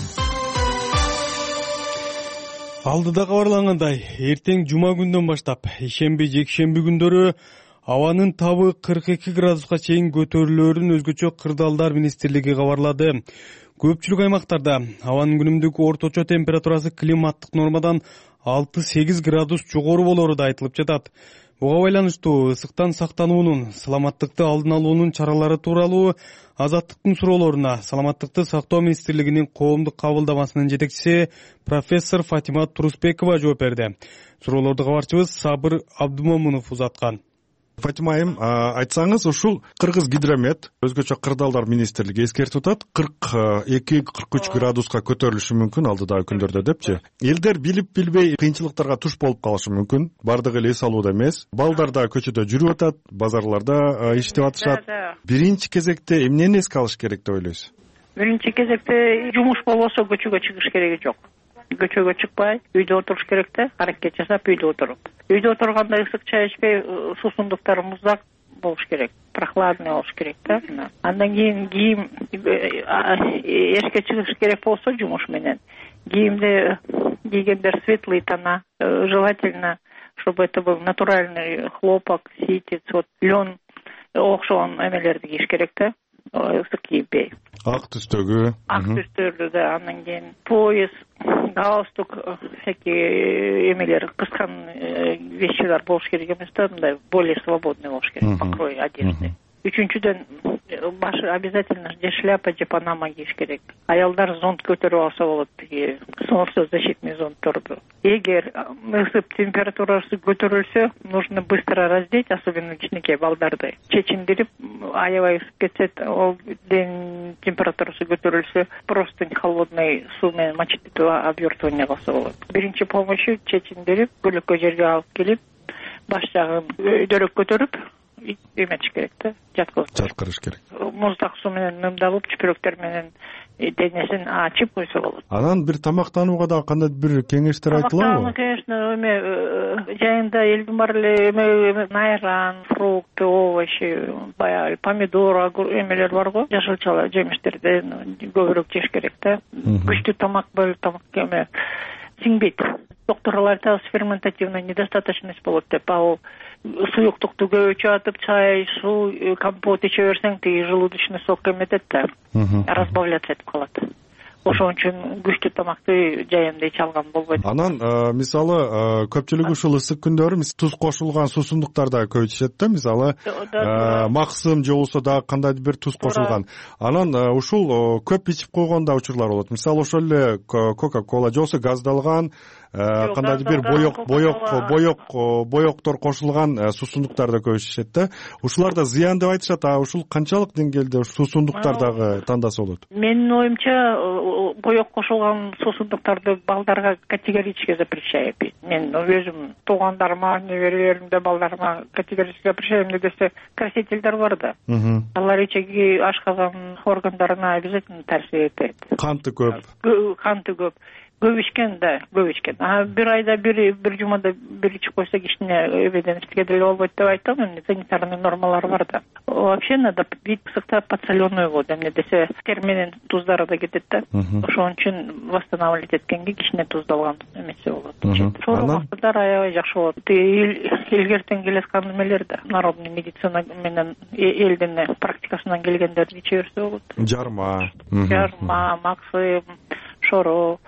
Алдыда кабарлангандай, эртең жума күндөн баштап ишемби, жекшемби күндөрү абанын табы кырк эки градуска чейин көтөрүлөөрүн өзгөчө Кырдаалдар министрлиги кабарлады. Көпчүлүк аймактарда абанын күнүмдүк орточо температурасы климаттык нормадан алты сегиз градус жогору болору да айтылып жатат. Буга байланыштуу ысыктан сактануунун, саламаттыкты алдын алуунун чаралары тууралуу Азаттыктын суроолоруна Саламаттыкты сактоо министрлигинин коомдук кабылдамасынын жетекчиси профессор Фатима Турусбекова жооп берди. Суроолорду кабарчыбыз Сабыр Абдумомунов узаткан. Фатима айым, айтсаңыз, ушул Кыргыз гидромет, өзгөчө Кырдаалдар министрлиги эскертип атат, кырк эки кырк үч градуска көтөрүлүшү мүмкүн алдыдагы күндөрдө депчи. Элдер билип билбей кыйынчылыктарга туш болуп калышы мүмкүн. Бардыгы эле эс алууда эмес. Балдар да көчөдө жүрүп атат, базарларда иштеп атышат. Биринчи кезекте эмнени эске алыш керек деп ойлойсуз? Биринчи кезекте жумуш болбосо көчөгө чыгыш кереги жок. Көчөгө чыкпай, үйдө отуруш керек да, аракет жасап үйдө отуруп. Үйдө отурганда ысык чай ичпей, суусундуктар муздак болуш керек, прохладный болуш керек да. Андан кийин кийим эшикке чыгыш керек болсо жумуш менен, кийимди кийгендер светлый тона, желательно, чтобы это был натуральный хлопок, ситец, вот лен окшогон эмелерди кийиш керек да. Ысык кийбей. Ак түстөгү. Ак түстөрдү да, андан кийин пояс, галстук, всякие эмелер, кыскан вещилер болуш керек эмес да, мындай более свободный болуш керек, покрой одежды. Үчүнчүдөн башы обязательно же шляпа, же панама кийиш керек. Аялдар зонт көтөрүп алса болот, тиги солнцезащитный зонтторду. Эгер ысып температурасы көтөрүлсө, нужно быстро раздеть, особенно кичинекей балдарды. Чечиндирип, аябай ысып кетсе, ол ден температурасы көтөрүлсө, просто холодный суу менен мочить обертывание кылса болот. Биринчи помощью чечиндирип, көлөккө жерге алып келип, баш жагын өйдөрөк көтөрүп, эметиш керек да, жаткызып. Жаткырыш керек. Муздак суу менен нымдалып, чүпүрөктөр менен денесин ачып койсо болот. Анан бир тамактанууга да кандай бир кеңештер айтылабы? Тамактануу, конечно, эме жайында элдин бар эле эме найран, фрукты, овощи, баягы помидор, эмелер бар го, жашылча жемиштерден көбүрөөк жеш керек да. Күчтүү тамак бөлүп тамак эме сиңбейт. Докторлор айтат, ферментативная недостаточность болот деп, ал суюктукту көп ичип атып, чай, суу, компот иче берсең, тиги желудочный сок эметет да, разбавляться этип калат. Ошон үчүн күчтүү тамакты жайында иче алган болбойт. Анан мисалы көпчүлүгү ушул ысык күндөрү туз кошулган суусундуктар да көп ичишет да, мисалы максым же болбосо дагы кандайдыр бир туз кошулган. Анан ушул көп ичип койгон да учурлар болот. Мисалы ошол эле кока-кола же болбосо газдалган кандайдыр бир боек боек боек боектор кошулган суусундуктар да көп ичишет да. Ушулар да зыян деп айтышат. А ушул канчалык деңгээлде суусундуктар дагы тандаса болот? Менин оюмча боек кошулган суусундуктарды балдарга категорически запрещаю пить. Мен өзүм туугандарыма, неберелеримде, балдарыма категорически запрещаю. Эмне десе, красительдер бар да. Алар ичеги ашказан органдарына обязательно таасир этет. Канты көп. Канты көп. Көп ичкен да, көп ичкен. А бир айда бир бир жумада бир ичип койсо кичине эбеден эчтеке деле болбойт деп айтам, эмне санитарный нормалар бар да. Вообще надо пить ысыкта подсоленную воду, эмне десе терменен туздары да кетет да. Ошон үчүн восстанавливать эткенге кичине туздалган эмесе болот. Шоурмактар аябай жакшы болот. Илгертен келаткан эмелер да, народный медицина менен элдин практикасынан келгендерди иче берсе болот. Жарма. Жарма, максым, шоро.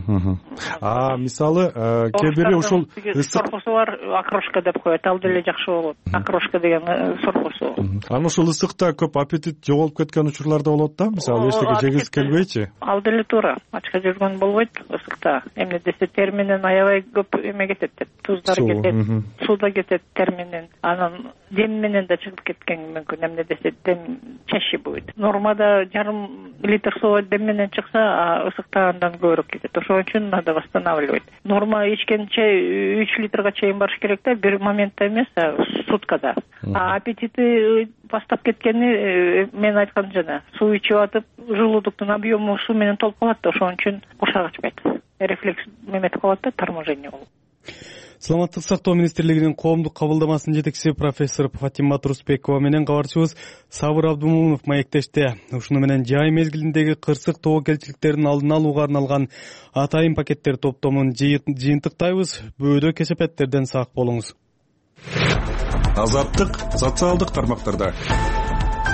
А мисалы кээ бири ушул сорпосу бар, окрошка деп коет, ал деле жакшы болот. Окрошка деген сорпосу. Анан ушул ысыкта көп аппетит жоголуп кеткен учурлар да болот да, мисалы эчтеке жегиңиз келбейчи? Ал деле туура, ачка жүргөн болбойт ысыкта. Эмне десе терменен аябай көп эме кетет, туздар кетет, суу да кетет терменен. Анан дем менен да чыгып кеткен мүмкүн, эмне десе дем чаще будет. Нормада жарым литр суу дем менен чыкса, ысыкта андан көбүрөөк кетет. Ошон үчүн надо восстанавливать. Норма ичкенче үч литрга чейин барыш керек да, бир моментте эмес, суткада. А аппетиты бастап кеткени мен айткан жана, суу ичип атып, желудоктун объему суу менен толуп калат да, ошон үчүн курсак ачпайт. Рефлекс эметип калат да, торможение болот. Саламаттык сактоо министрлигинин коомдук кабылдамасынын жетекчиси профессор Фатима Турусбекова менен кабарчыбыз Сабыр Абдумомунов маектешти. Ушуну менен жай мезгилиндеги кырсык тобокелчиликтердин алдын алууга арналган атайын пакеттер топтомун жыйынтыктайбыз. Бөөдө кесепеттерден сак болуңуз. Азаттык социалдык тармактарда.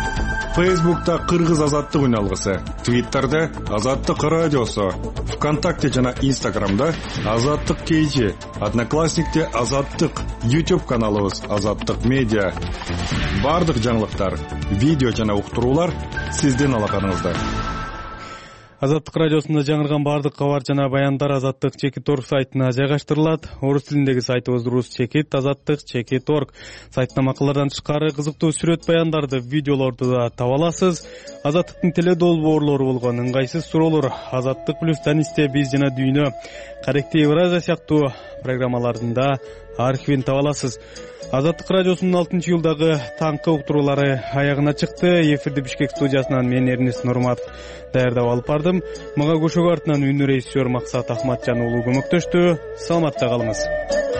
Фейсбукта Кыргыз азаттык үналгысы, Твиттерде Азаттык радиосу, ВКонтакте жана Инстаграмда Азаттык кейжи, Одноклассникте Азаттык, YouTube каналыбыз Азаттык медиа. Бардык жаңылыктар, видео жана уктуруулар сиздин алаканыңызда. Азаттык радиосунда жаңырган бардык кабар жана баяндар Азаттык чекит орг сайтына жайгаштырылат. Орус тилиндеги сайтыбыз рус чекит азаттык чекит орг. Сайттан макалалардан тышкары кызыктуу сүрөт баяндарды, видеолорду да таба аласыз. Азаттыктын теле долбоорлору болгон ыңгайсыз суроолор, Азаттык плюстан исте биз жана дүйнө, Каректи Евразия сыяктуу программаларында архивин таба аласыз. Азаттык радиосунун алтынчы июлдагы таңкы уктуруулары аягына чыкты. Эфирди Бишкек студиясынан мен Эрнест Нурматов даярдап алып бардым. Мага көшөгө артынан үнү режиссер Максат Ахматжан уулу көмөктөштү. Саламатта калыңыз.